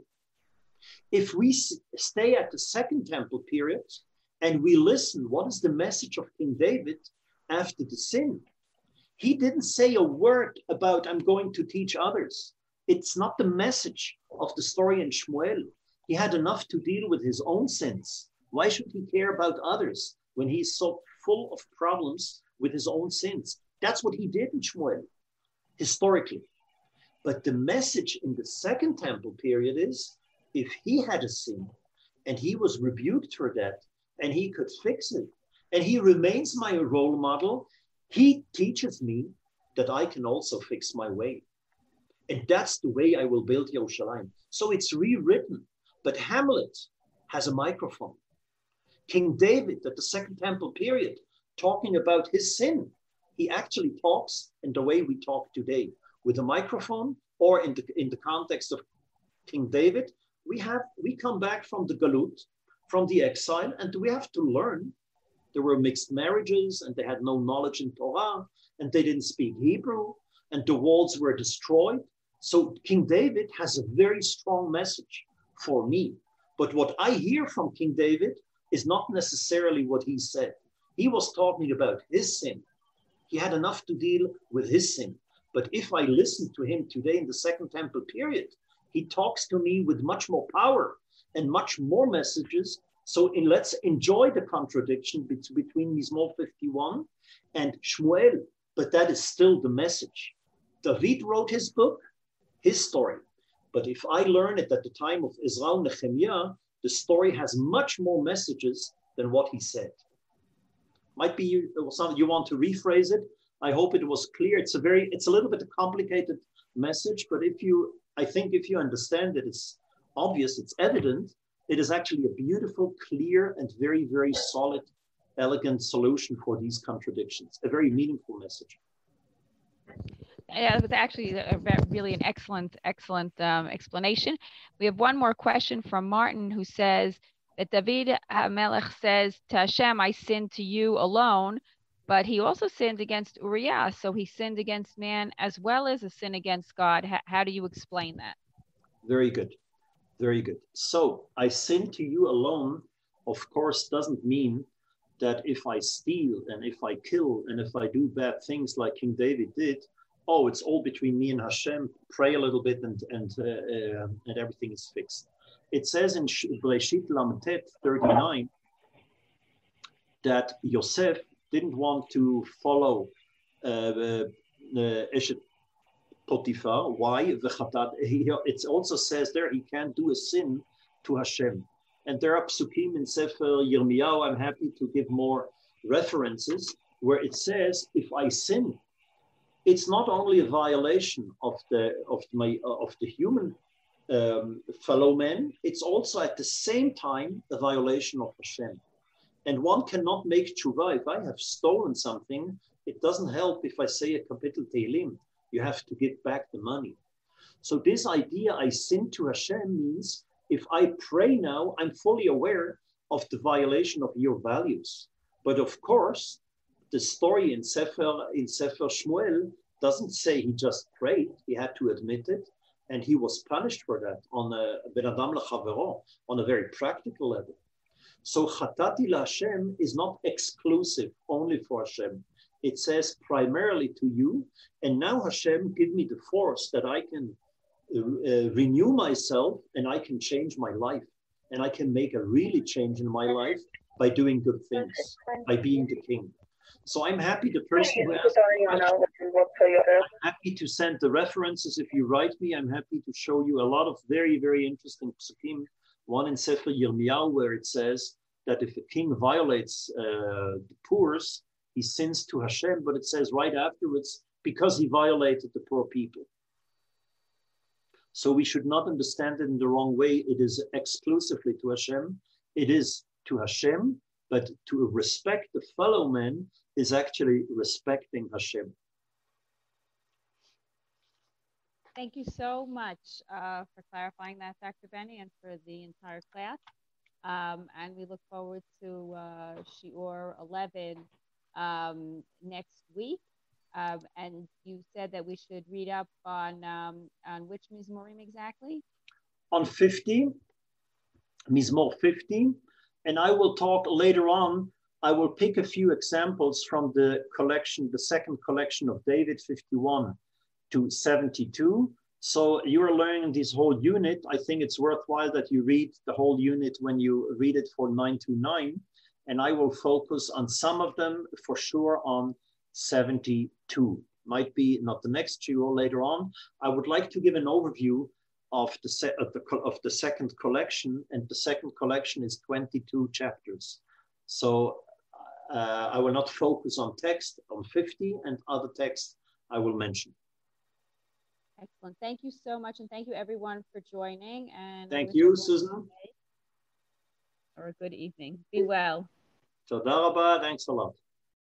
If we stay at the Second Temple period and we listen, what is the message of King David after the sin? He didn't say a word about, I'm going to teach others. It's not the message of the story in Shmuel. He had enough to deal with his own sins. Why should he care about others when he's so full of problems with his own sins? That's what he did in Shmuel, historically. But the message in the Second Temple period is, if he had a sin and he was rebuked for that and he could fix it, and he remains my role model, he teaches me that I can also fix my way. And that's the way I will build Yerushalayim. So it's rewritten, but Hamlet has a microphone. King David at the Second Temple period, talking about his sin, he actually talks in the way we talk today, with a microphone, or in the context of King David. We come back from the Galut, from the exile, and we have to learn. There were mixed marriages, and they had no knowledge in Torah, and they didn't speak Hebrew, and the walls were destroyed. So King David has a very strong message for me. But what I hear from King David is not necessarily what he said. He was talking about his sin. He had enough to deal with his sin. But if I listen to him today in the Second Temple period, he talks to me with much more power and much more messages. So let's enjoy the contradiction between Mizmor 51 and Shmuel, but that is still the message. David wrote his book, his story. But if I learn it at the time of Ezra and Nehemiah, the story has much more messages than what he said. Might be you want to rephrase it. I hope it was clear. It's a little bit a complicated message, but I think if you understand it, it's obvious, it's evident. It is actually a beautiful, clear, and very, very solid, elegant solution for these contradictions. A very meaningful message. Yeah, it was actually really an excellent explanation. We have one more question from Martin, who says that David HaMelech says to Hashem, I sinned to you alone, but he also sinned against Uriah. So he sinned against man as well as a sin against God. How do you explain that? Very good. Very good. So I sin to you alone, of course, doesn't mean that if I steal and if I kill and if I do bad things like King David did, oh, it's all between me and Hashem, pray a little bit and everything is fixed. It says in Bereshit Lamed 39 that Yosef didn't want to follow Eshet Potiphar. Why? It also says there he can't do a sin to Hashem. And there are psukim in Sefer Yirmiyahu, I'm happy to give more references, where it says, if I sin, it's not only a violation of the human fellow men, it's also at the same time a violation of Hashem. And one cannot make tshuva. If I have stolen something, it doesn't help if I say a kapitel Tehillim. You have to give back the money. So this idea, I sin to Hashem, means if I pray now, I'm fully aware of the violation of your values. But of course, the story in Sefer Shmuel doesn't say he just prayed. He had to admit it. And he was punished for that on a ben adam lechavero, on a very practical level. So Chatati LaHashem is not exclusive only for Hashem. It says primarily to you. And now Hashem, give me the force that I can renew myself and I can change my life. And I can make a really change in my life by doing good things, by being the king. So I'm happy the person who asked the question, I'm happy to send the references. If you write me, I'm happy to show you a lot of very, very interesting psukim. One in Sefer Yirmiyahu where it says that if a king violates the poors, he sins to Hashem, but it says right afterwards, because he violated the poor people. So we should not understand it in the wrong way. It is exclusively to Hashem. It is to Hashem, but to respect the fellow man is actually respecting Hashem. Thank you so much for clarifying that, Dr. Benny, and for the entire class. And we look forward to Shiur 11 next week. And you said that we should read up on which Mizmorim exactly? On 50, Mizmor 50. And I will talk later on. I will pick a few examples from the collection, the second collection of David, 51 to 72. So you're learning this whole unit. I think it's worthwhile that you read the whole unit when you read it for 929. And I will focus on some of them for sure on 72. Might be not the next shiur later on. I would like to give an overview of the second collection, and the second collection is 22 chapters. So I will not focus on text on 50, and other texts I will mention. Excellent. Thank you so much, and thank you everyone for joining. And thank you, Susan. Or a good evening. Be well. Toda rabba. Thanks a lot.